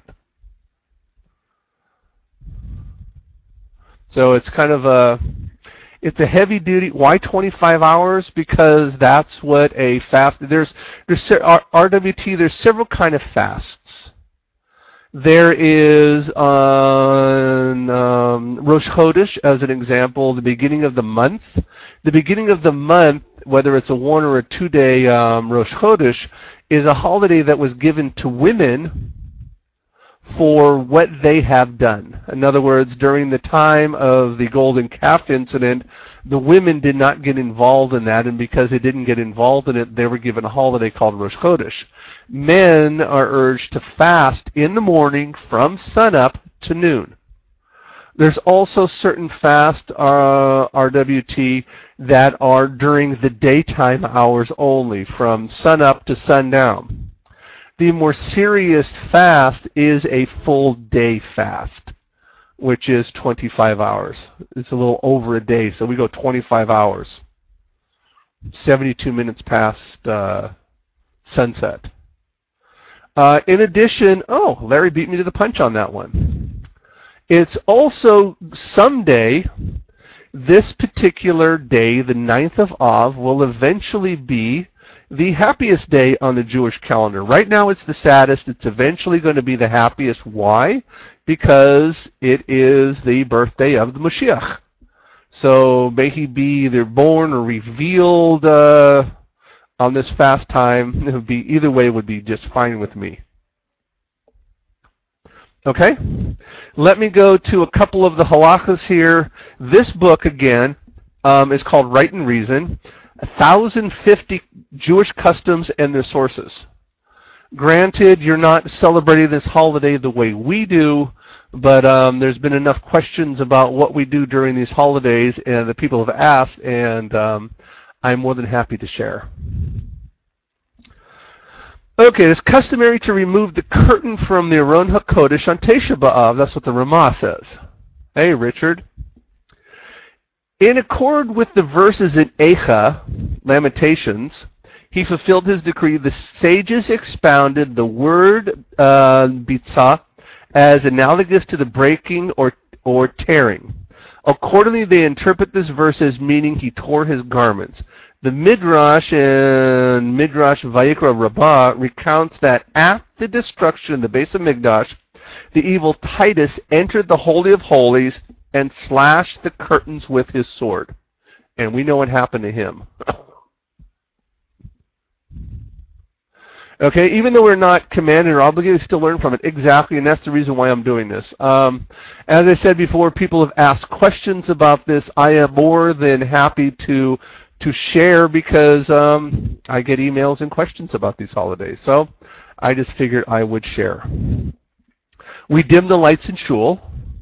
So it's kind of a, it's a heavy duty. Why twenty-five hours? Because that's what a fast, there's, there's R W T, there's several kind of fasts. There is on um, Rosh Chodesh, as an example, the beginning of the month. The beginning of the month, whether it's a one or a two-day um, Rosh Chodesh, is a holiday that was given to women for what they have done. In other words, during the time of the Golden Calf incident, the women did not get involved in that, and because they didn't get involved in it, they were given a holiday called Rosh Chodesh. Men are urged to fast in the morning from sunup to noon. There's also certain fast uh, R W T that are during the daytime hours only, from sunup to sundown. The more serious fast is a full day fast, which is twenty-five hours. It's a little over a day, so we go twenty-five hours. seventy-two minutes past uh, sunset. Uh, in addition, oh, Larry beat me to the punch on that one. It's also someday, this particular day, the ninth of Av, will eventually be the happiest day on the Jewish calendar. Right now it's the saddest. It's eventually going to be the happiest. Why? Because it is the birthday of the Mashiach. So may he be either born or revealed uh, on this fast time. It would be, either way would be just fine with me. Okay? Let me go to a couple of the halachas here. This book, again, um, is called Right and Reason, one thousand fifty Jewish customs and their sources. Granted, you're not celebrating this holiday the way we do, but um, there's been enough questions about what we do during these holidays, and the people have asked, and um, I'm more than happy to share. Okay, it's customary to remove the curtain from the Aron HaKodesh on Tisha B'Av. That's what the Ramah says. Hey, Richard. In accord with the verses in Eicha, Lamentations, he fulfilled his decree. The sages expounded the word uh, bitzah as analogous to the breaking or or tearing. Accordingly, they interpret this verse as meaning he tore his garments. The Midrash and Midrash Vayikra Rabbah recounts that at the destruction of the base of Mikdash, the evil Titus entered the Holy of Holies and slashed the curtains with his sword. And we know what happened to him. Okay, even though we're not commanded or obligated, we still learn from it. Exactly, and that's the reason why I'm doing this. Um, as I said before, people have asked questions about this. I am more than happy to to share because um, I get emails and questions about these holidays. So I just figured I would share. We dim the lights in shul.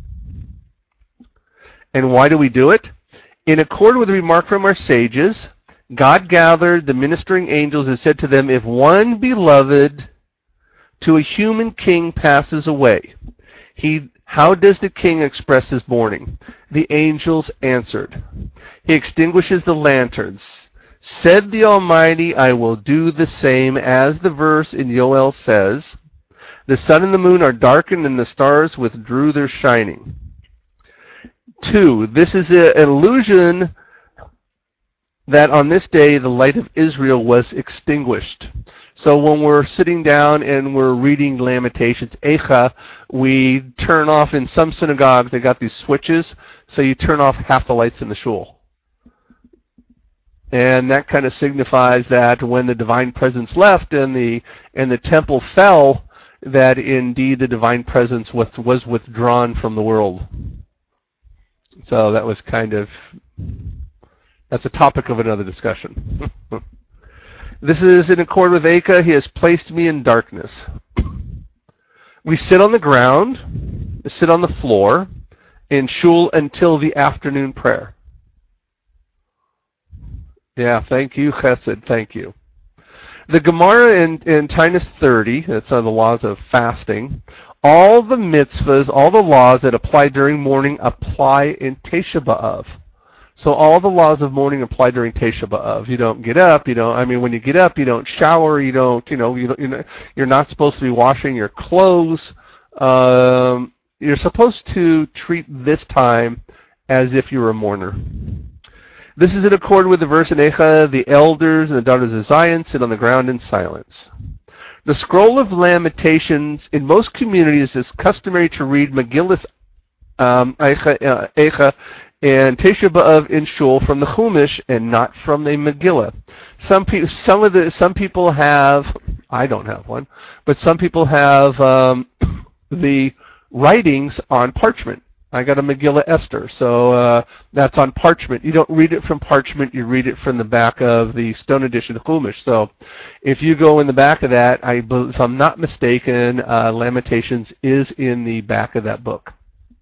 And why do we do it? In accord with the remark from our sages, God gathered the ministering angels and said to them, if one beloved to a human king passes away, he how does the king express his mourning? The angels answered, he extinguishes the lanterns. Said the Almighty, I will do the same, as the verse in Yoel says, the sun and the moon are darkened and the stars withdrew their shining. Two, this is a, an illusion that on this day the light of Israel was extinguished. So when we're sitting down and we're reading Lamentations, Eicha, we turn off, in some synagogues they got these switches, so you turn off half the lights in the shul. And that kind of signifies that when the divine presence left and the and the temple fell, that indeed the divine presence was, was withdrawn from the world. So that was kind of, that's a topic of another discussion. This is in accord with Eicha. He has placed me in darkness. We sit on the ground, we sit on the floor in shul until the afternoon prayer. Yeah, thank you, Chesed, thank you. The Gemara in, in Tainus thirty, that's on the laws of fasting, all the mitzvahs, all the laws that apply during mourning apply in Tisha B'Av. So all the laws of mourning apply during Tisha B'Av. You don't get up, you don't, I mean, when you get up, you don't shower, you don't, you know, you don't, you know you're not supposed to be washing your clothes. Um, you're supposed to treat this time as if you were a mourner. This is in accord with the verse in Eicha, the elders and the daughters of Zion sit on the ground in silence. The scroll of Lamentations in most communities is customary to read Megillus um, Eicha, uh, Eicha and Tisha B'Av in shul from the Chumash and not from the Megillah. Some people, some of the, some people have, I don't have one, but some people have um, the writings on parchment. I got a Megillah Esther, so uh, that's on parchment. You don't read it from parchment, you read it from the back of the stone edition of Chumash. So if you go in the back of that, I, if I'm not mistaken, uh, Lamentations is in the back of that book.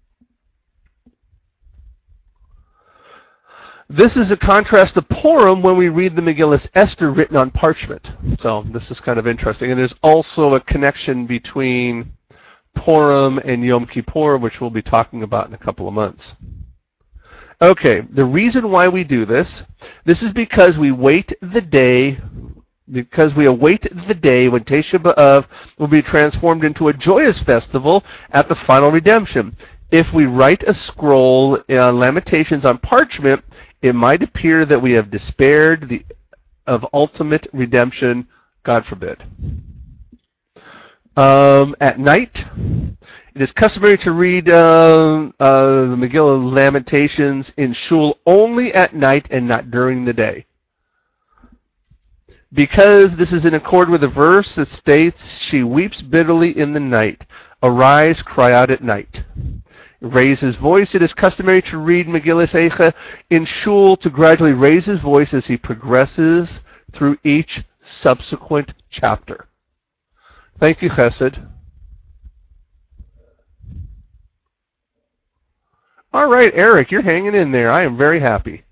This is a contrast to Purim when we read the Megillah Esther written on parchment. So this is kind of interesting. And there's also a connection between Purim and Yom Kippur, which we'll be talking about in a couple of months. Okay, the reason why we do this, this is because we wait the day, because we await the day when Tisha B'Av will be transformed into a joyous festival at the final redemption. If we write a scroll, uh, Lamentations on parchment, it might appear that we have despaired the, of ultimate redemption, God forbid. Um, at night, it is customary to read uh, uh, the Megillah Lamentations in shul only at night and not during the day. Because this is in accord with the verse that states, she weeps bitterly in the night. Arise, cry out at night. Raise his voice. It is customary to read Megillas Eicha in shul to gradually raise his voice as he progresses through each subsequent chapter. Thank you, Chesed. All right, Eric, you're hanging in there. I am very happy.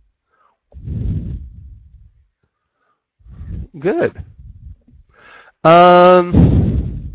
Good. Um,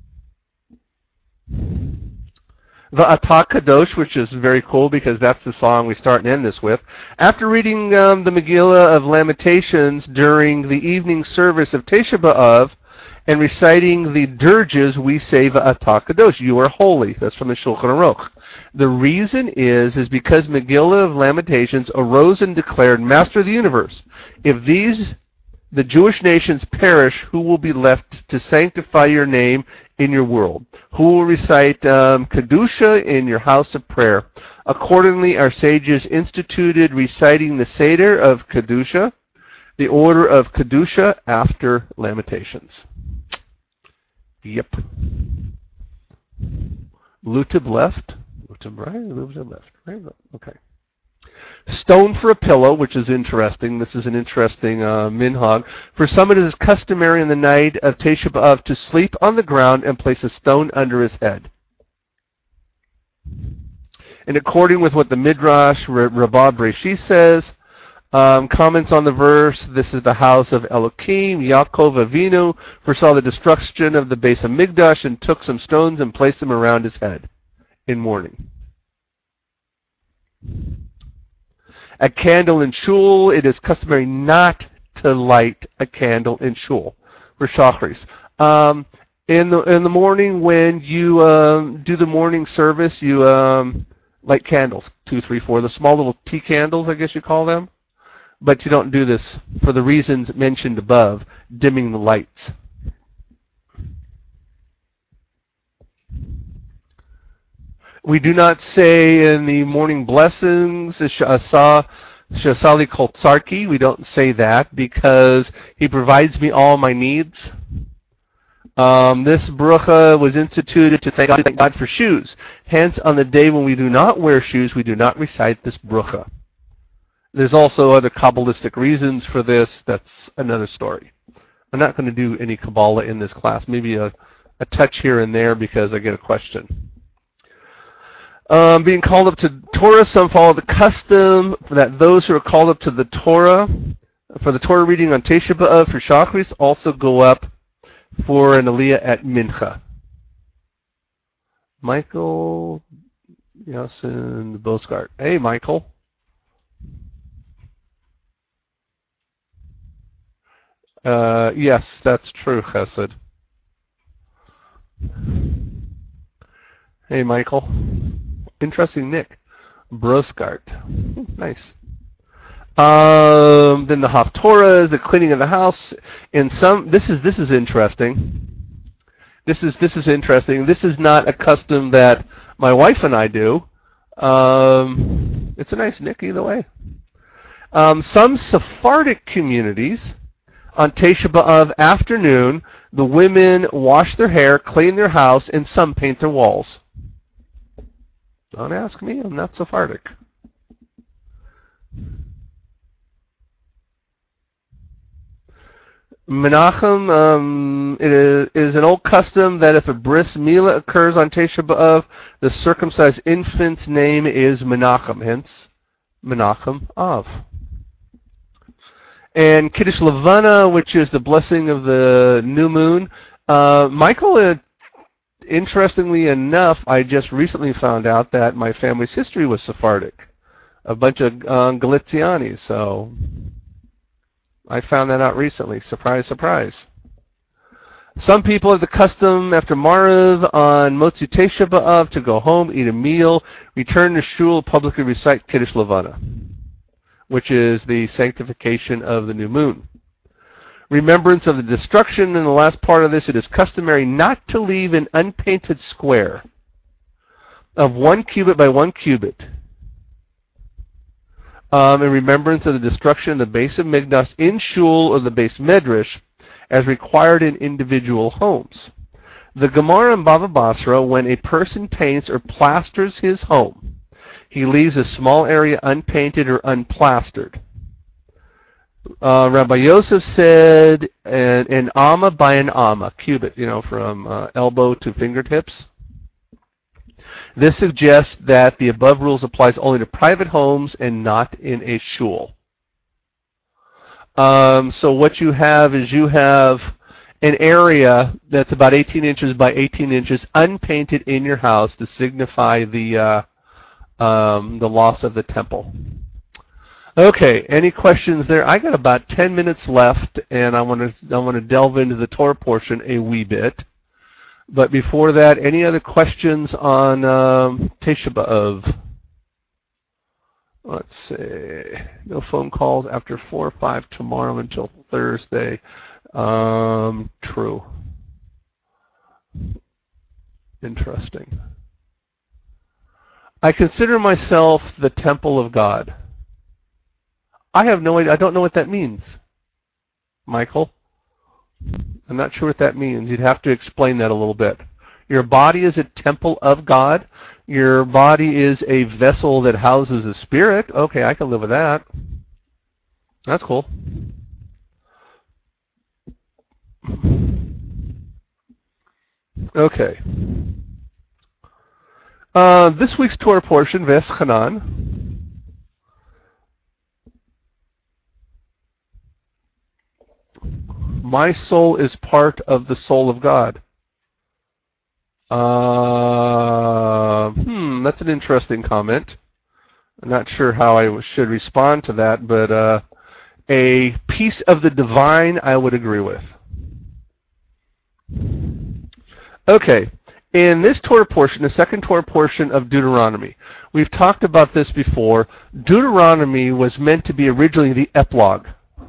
Va'ata Kadosh, which is very cool because that's the song we start and end this with. After reading um, the Megillah of Lamentations during the evening service of Tisha B'Av and reciting the dirges, we say Va'ata Kadosh, you are holy. That's from the Shulchan Aruch. The reason is, is because Megillah of Lamentations arose and declared, Master of the universe, if these the Jewish nations perish, who will be left to sanctify your name in your world? Who will recite um, Kedusha in your house of prayer? Accordingly, our sages instituted reciting the Seder of Kedusha, the order of Kedusha after Lamentations. Yep. Lutib left. Lutib right? Lutib left. Right? Okay. Stone for a pillow, which is interesting. This is an interesting uh, minhag. For some, it is customary in the night of Tisha B'Av to sleep on the ground and place a stone under his head. And according with what the Midrash Rabbah Breshis says, um, comments on the verse, this is the house of Elohim, Yaakov Avinu, foresaw the destruction of the Beis Hamikdash and took some stones and placed them around his head in mourning. A candle in shul, it is customary not to light a candle in shul for shachris. Um, in the in the morning when you um, do the morning service, you um, light candles, two, three, four, the small little tea candles, I guess you call them. But you don't do this for the reasons mentioned above, dimming the lights. We do not say in the morning blessings, Shasali Kol Tsarki. We don't say that because he provides me all my needs. Um, this bracha was instituted to thank God, thank God for shoes. Hence, on the day when we do not wear shoes, we do not recite this bracha. There's also other Kabbalistic reasons for this. That's another story. I'm not going to do any Kabbalah in this class. Maybe a, a touch here and there because I get a question. Um, being called up to Torah, some follow the custom that those who are called up to the Torah, for the Torah reading on Tisha B'Av for Shachris, also go up for an Aliyah at Mincha. Michael Yasin Bosgart. Hey, Michael. Uh, yes, that's true, Chesed. Hey, Michael. Interesting nick. Broskart. Nice. Um, then the Haftorah is the cleaning of the house. In some, this is this is interesting. This is this is interesting. This is not a custom that my wife and I do. Um, it's a nice nick either way. Um, some Sephardic communities, on Tisha B'Av afternoon, the women wash their hair, clean their house, and some paint their walls. Don't ask me, I'm not Sephardic. Menachem, um, it is, is an old custom that if a bris milah occurs on Tisha B'Av, the circumcised infant's name is Menachem, hence Menachem Av. And Kiddush Levana, which is the blessing of the new moon. Uh, Michael, uh, interestingly enough, I just recently found out that my family's history was Sephardic. A bunch of uh, Galiziani, so I found that out recently. Surprise, surprise. Some people have the custom after Mariv on Motzi Tisha B'Av to go home, eat a meal, return to shul, publicly recite Kiddush Levana, which is the sanctification of the new moon. Remembrance of the destruction. In the last part of this, it is customary not to leave an unpainted square of one cubit by one cubit um, in remembrance of the destruction of the base of Migdash in Shul or the base Medrash, as required in individual homes. The Gemara in Bava Basra, when a person paints or plasters his home, he leaves a small area unpainted or unplastered. Uh, Rabbi Yosef said an, an amma by an amma, cubit, you know, from uh, elbow to fingertips. This suggests that the above rules applies only to private homes and not in a shul. Um, so what you have is you have an area that's about eighteen inches by eighteen inches unpainted in your house to signify the uh, um, the loss of the temple. Okay, any questions there? I got about ten minutes left, and I want to I want to delve into the Torah portion a wee bit. But before that, any other questions on um, Tisha B'Av? Let's see. No phone calls after four or five tomorrow until Thursday. Um, true. Interesting. I consider myself the temple of God. I have no idea. I don't know what that means, Michael. I'm not sure what that means. You'd have to explain that a little bit. Your body is a temple of God. Your body is a vessel that houses a spirit. Okay, I can live with that. That's cool. Okay. Uh, this week's Torah portion, Veschanan. My soul is part of the soul of God. Uh, hmm, that's an interesting comment. I'm not sure how I should respond to that, but uh, a piece of the divine I would agree with. Okay, in this Torah portion, the second Torah portion of Deuteronomy, we've talked about this before. Deuteronomy was meant to be originally the epilogue.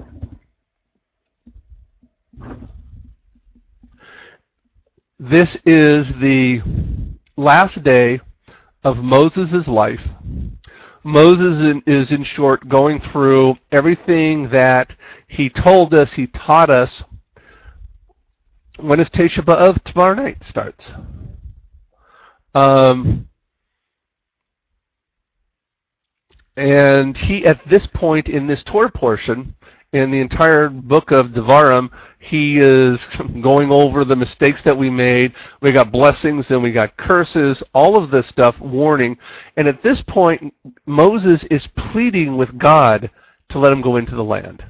This is the last day of Moses' life. Moses is, in short, going through everything that he told us, he taught us. When is Tisha B'Av? Tomorrow night starts. Um, and he, at this point in this Torah portion, in the entire book of Devarim, he is going over the mistakes that we made. We got blessings and we got curses, all of this stuff, warning. And at this point, Moses is pleading with God to let him go into the land.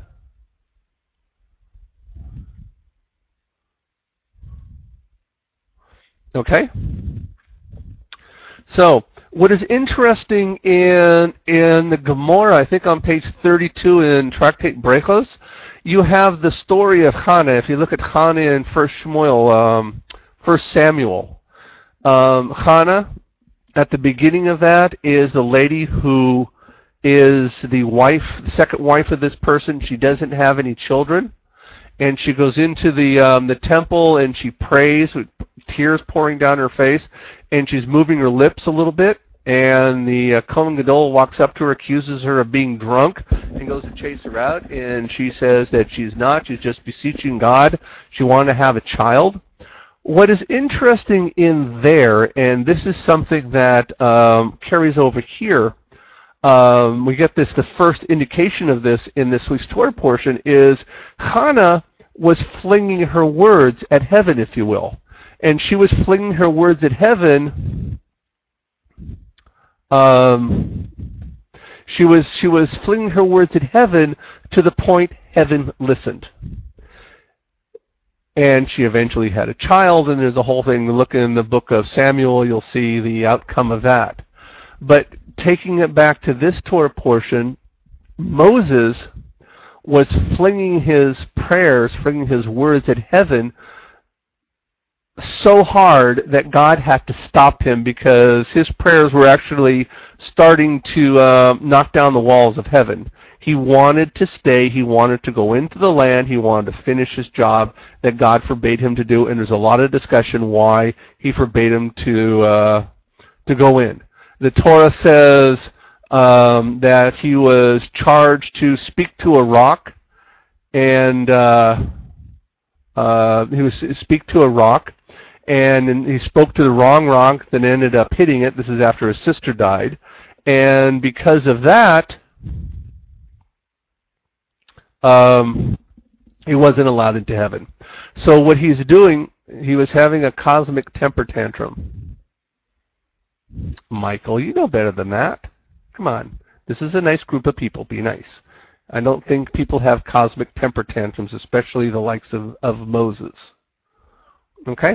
Okay? So, what is interesting in in the Gemara, I think on page thirty-two in Tractate Brechos, you have the story of Hannah. If you look at Hannah in First Shmuel, um, First Samuel, um, Hannah, at the beginning of that, is the lady who is the wife, the second wife of this person. She doesn't have any children, and she goes into the um, the temple and she prays with tears pouring down her face, and she's moving her lips a little bit, and the uh, Kohen Gadol walks up to her, accuses her of being drunk, and goes to chase her out, and she says that she's not, she's just beseeching God, she wanted to have a child. What is interesting in there, and this is something that um, carries over here, um, we get this, the first indication of this in this week's Torah portion, is Hannah was flinging her words at heaven, if you will. And she was flinging her words at heaven. Um, she was she was flinging her words at heaven to the point heaven listened. And she eventually had a child, and there's a whole thing. Look in the book of Samuel, you'll see the outcome of that. But taking it back to this Torah portion, Moses was flinging his prayers, flinging his words at heaven so hard that God had to stop him because his prayers were actually starting to uh, knock down the walls of heaven. He wanted to stay. He wanted to go into the land. He wanted to finish his job that God forbade him to do. And there's a lot of discussion why he forbade him to uh, to go in. The Torah says um, that he was charged to speak to a rock, and uh, uh, he was speak to a rock, and he spoke to the wrong rock, then ended up hitting it. This is after his sister died, and because of that, um, he wasn't allowed into heaven. So what he's doing, he was having a cosmic temper tantrum. Michael, you know better than that. Come on. This is a nice group of people. Be nice. I don't think people have cosmic temper tantrums, especially the likes of, of Moses. Okay?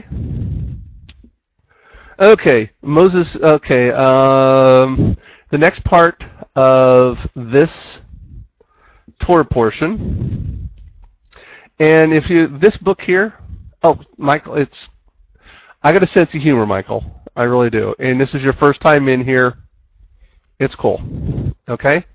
Okay, Moses, okay. Um, the next part of this Torah portion, and if you, this book here, oh, Michael, it's, I got a sense of humor, Michael. I really do. And this is your first time in here. It's cool. Okay?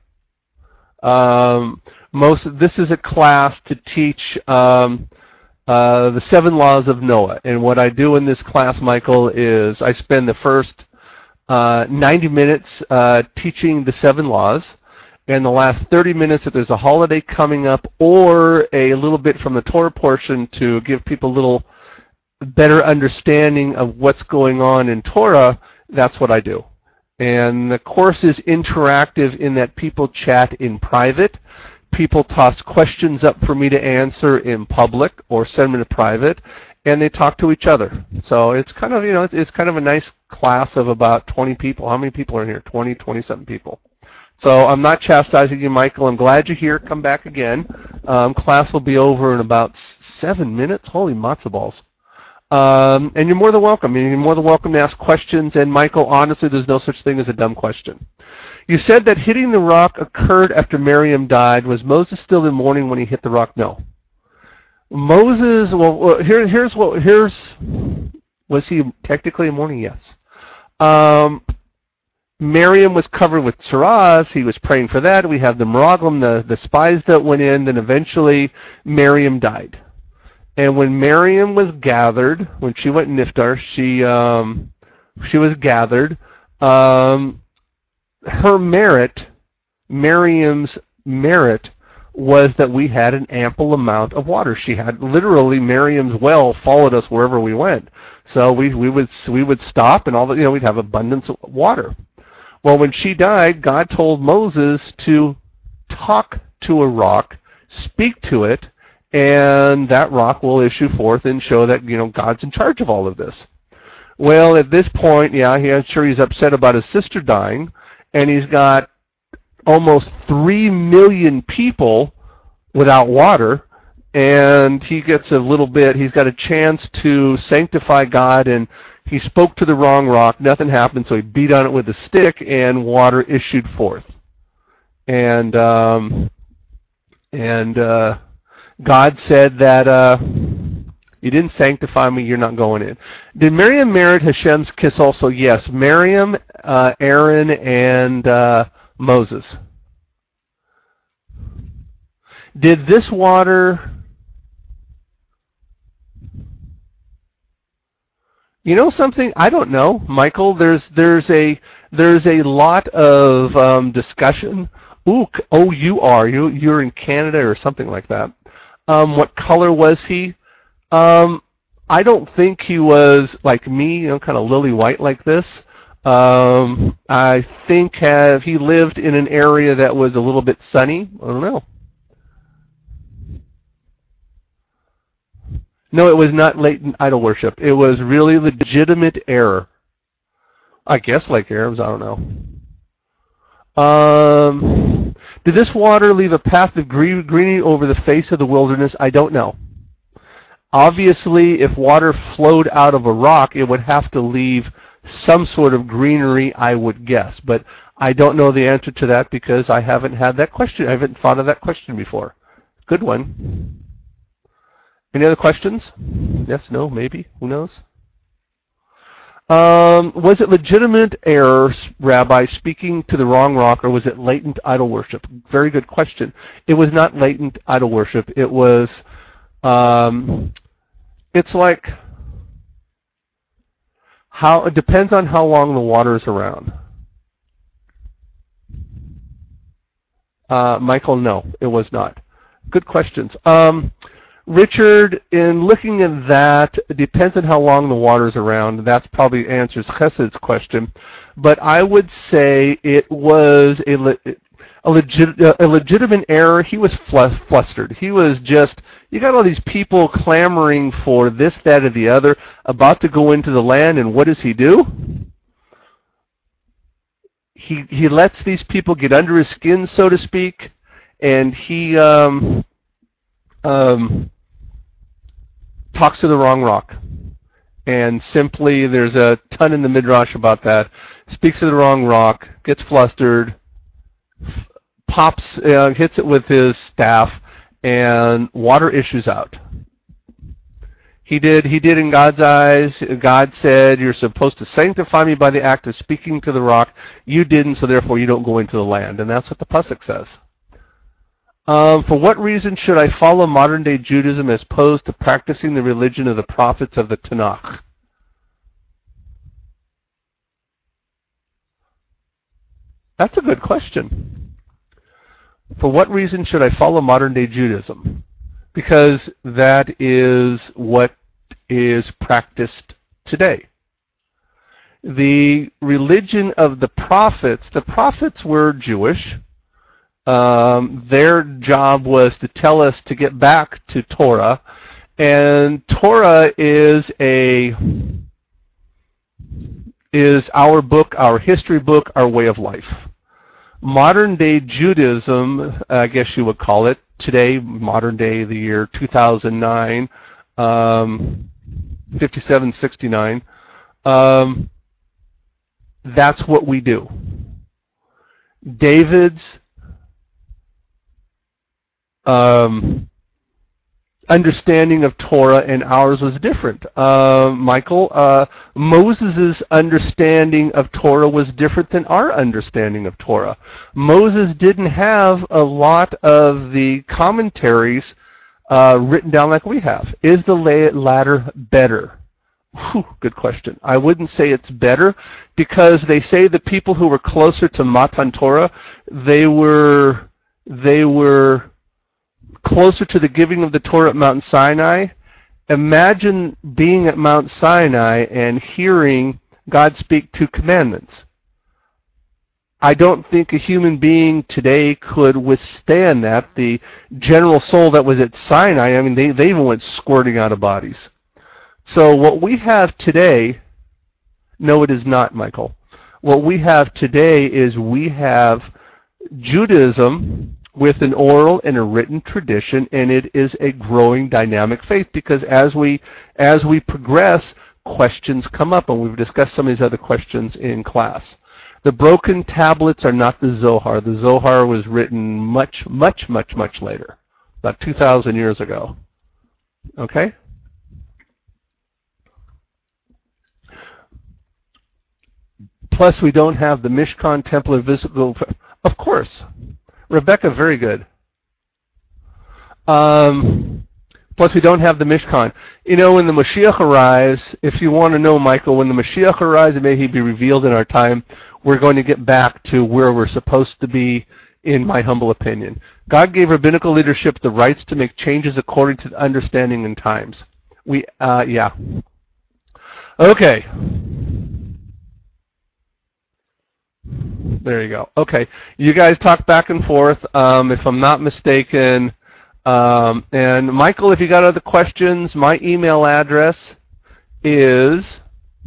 Um, most, this is a class to teach um, uh, the seven laws of Noah. And what I do in this class, Michael, is I spend the first uh, ninety minutes uh, teaching the seven laws. And the last thirty minutes, if there's a holiday coming up or a little bit from the Torah portion to give people a little better understanding of what's going on in Torah, that's what I do. And the course is interactive in that people chat in private. People toss questions up for me to answer in public or send them to private, and they talk to each other. So it's kind of, you know, it's, it's kind of a nice class of about twenty people. How many people are in here? twenty, twenty-seven people. So I'm not chastising you, Michael. I'm glad you're here. Come back again. Um, class will be over in about seven minutes. Holy matzo balls. Um, and you're more than welcome. You're more than welcome to ask questions. And Michael, honestly, there's no such thing as a dumb question. You said that hitting the rock occurred after Miriam died. Was Moses still in mourning when he hit the rock? No. Moses, well, here, here's what, here's, was he technically in mourning? Yes. Um, Miriam was covered with tzaras. He was praying for that. We have the Meraglim, the, the spies that went in. Then eventually Miriam died. And when Miriam was gathered, when she went niftar, she um, she was gathered. Um, her merit, Miriam's merit, was that we had an ample amount of water. She had literally Miriam's well followed us wherever we went. So we we would we would stop and all the, you know, we'd have abundance of water. Well, when she died, God told Moses to talk to a rock, speak to it, and that rock will issue forth and show that, you know, God's in charge of all of this. Well, at this point, yeah, he, I'm sure he's upset about his sister dying, and he's got almost three million people without water, and he gets a little bit, he's got a chance to sanctify God, and he spoke to the wrong rock, nothing happened, so he beat on it with a stick, and water issued forth. And, um, and, uh, God said that, uh, you didn't sanctify me, you're not going in. Did Miriam merit Hashem's kiss also? Yes. Miriam, uh, Aaron, and uh, Moses. Did this water... You know something? I don't know, Michael. There's there's a there's a lot of um, discussion. Ooh, oh, you are you you're in Canada or something like that. Um, what color was he? Um, I don't think he was like me, you know, kind of lily white like this. Um, I think have he lived in an area that was a little bit sunny? I don't know. No, it was not latent idol worship. It was really legitimate error. I guess like Arabs, I don't know. Um, did this water leave a path of green, greenery over the face of the wilderness? I don't know. Obviously, if water flowed out of a rock, it would have to leave some sort of greenery, I would guess. But I don't know the answer to that because I haven't had that question. I haven't thought of that question before. Good one. Any other questions? Yes, no, maybe? Who knows? Um, was it legitimate error, Rabbi, speaking to the wrong rock, or was it latent idol worship? Very good question. It was not latent idol worship. It was, um, it's like, how, it depends on how long the water is around. Uh, Michael, no, it was not. Good questions. Um, Richard, in looking at that, it depends on how long the water's around. That probably answers Chesed's question. But I would say it was a, le- a, legit- a legitimate error. He was fl- flustered. He was just, you got all these people clamoring for this, that, or the other, about to go into the land, and what does he do? He, he lets these people get under his skin, so to speak, and he... Um, um, talks to the wrong rock. And simply, there's a ton in the Midrash about that. Speaks to the wrong rock, gets flustered, f- pops, uh, hits it with his staff, and water issues out. He did, he did in God's eyes. God said, you're supposed to sanctify me by the act of speaking to the rock. You didn't, so therefore you don't go into the land. And that's what the Pasuk says. Um, for what reason should I follow modern-day Judaism as opposed to practicing the religion of the prophets of the Tanakh? That's a good question. For what reason should I follow modern-day Judaism? Because that is what is practiced today. The religion of the prophets, the prophets were Jewish. Um, their job was to tell us to get back to Torah, and Torah is a is our book, our history book, our way of life. Modern day Judaism, I guess you would call it today, modern day, the year two thousand nine, um, fifty-seven sixty-nine. Um, that's what we do. David's Um, understanding of Torah and ours was different. Uh, Michael, uh, Moses' understanding of Torah was different than our understanding of Torah. Moses didn't have a lot of the commentaries uh, written down like we have. Is the latter better? Whew, good question. I wouldn't say it's better because they say the people who were closer to Matan Torah, they were they were closer to the giving of the Torah at Mount Sinai. Imagine being at Mount Sinai and hearing God speak two commandments. I don't think a human being today could withstand that. The general soul that was at Sinai, I mean, they, they even went squirting out of bodies. So what we have today, no, it is not, Michael. What we have today is we have Judaism with an oral and a written tradition, and it is a growing dynamic faith because as we as we progress, questions come up, and we've discussed some of these other questions in class. The broken tablets are not the Zohar. The Zohar was written much, much, much, much later, about two thousand years ago. Okay? Plus, we don't have the Mishkan temple of physical. Of course. Rebecca, very good. Um, plus, we don't have the Mishkan. You know, when the Mashiach arrives, if you want to know, Michael, when the Mashiach arrives, and may he be revealed in our time, we're going to get back to where we're supposed to be, in my humble opinion. God gave rabbinical leadership the rights to make changes according to the understanding and times. We, uh, yeah. Okay. There you go. Okay. You guys talk back and forth, um, if I'm not mistaken. Um, and Michael, if you got other questions, my email address is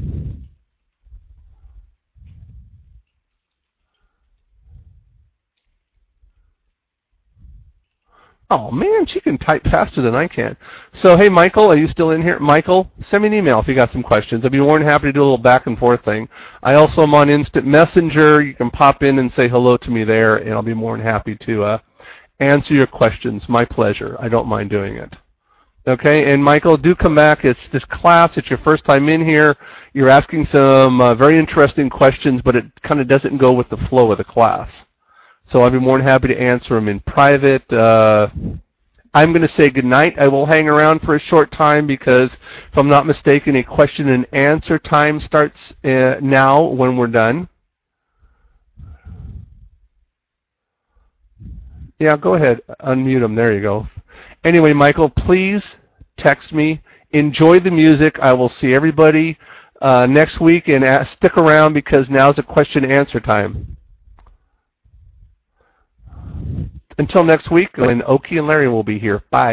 oh man, she can type faster than I can. So hey Michael, are you still in here? Michael, send me an email if you got some questions. I'd be more than happy to do a little back and forth thing. I also am on Instant Messenger. You can pop in and say hello to me there, and I'll be more than happy to uh, answer your questions. My pleasure. I don't mind doing it. Okay, and Michael, do come back. It's this class. It's your first time in here. You're asking some uh, very interesting questions, but it kind of doesn't go with the flow of the class. So I'll be more than happy to answer them in private. Uh, I'm going to say goodnight. I will hang around for a short time because, if I'm not mistaken, a question and answer time starts uh, now when we're done. Yeah, go ahead. Unmute them. There you go. Anyway, Michael, please text me. Enjoy the music. I will see everybody uh, next week, and uh, stick around because now's a question and answer time. Until next week, and Oki and Larry will be here. Bye.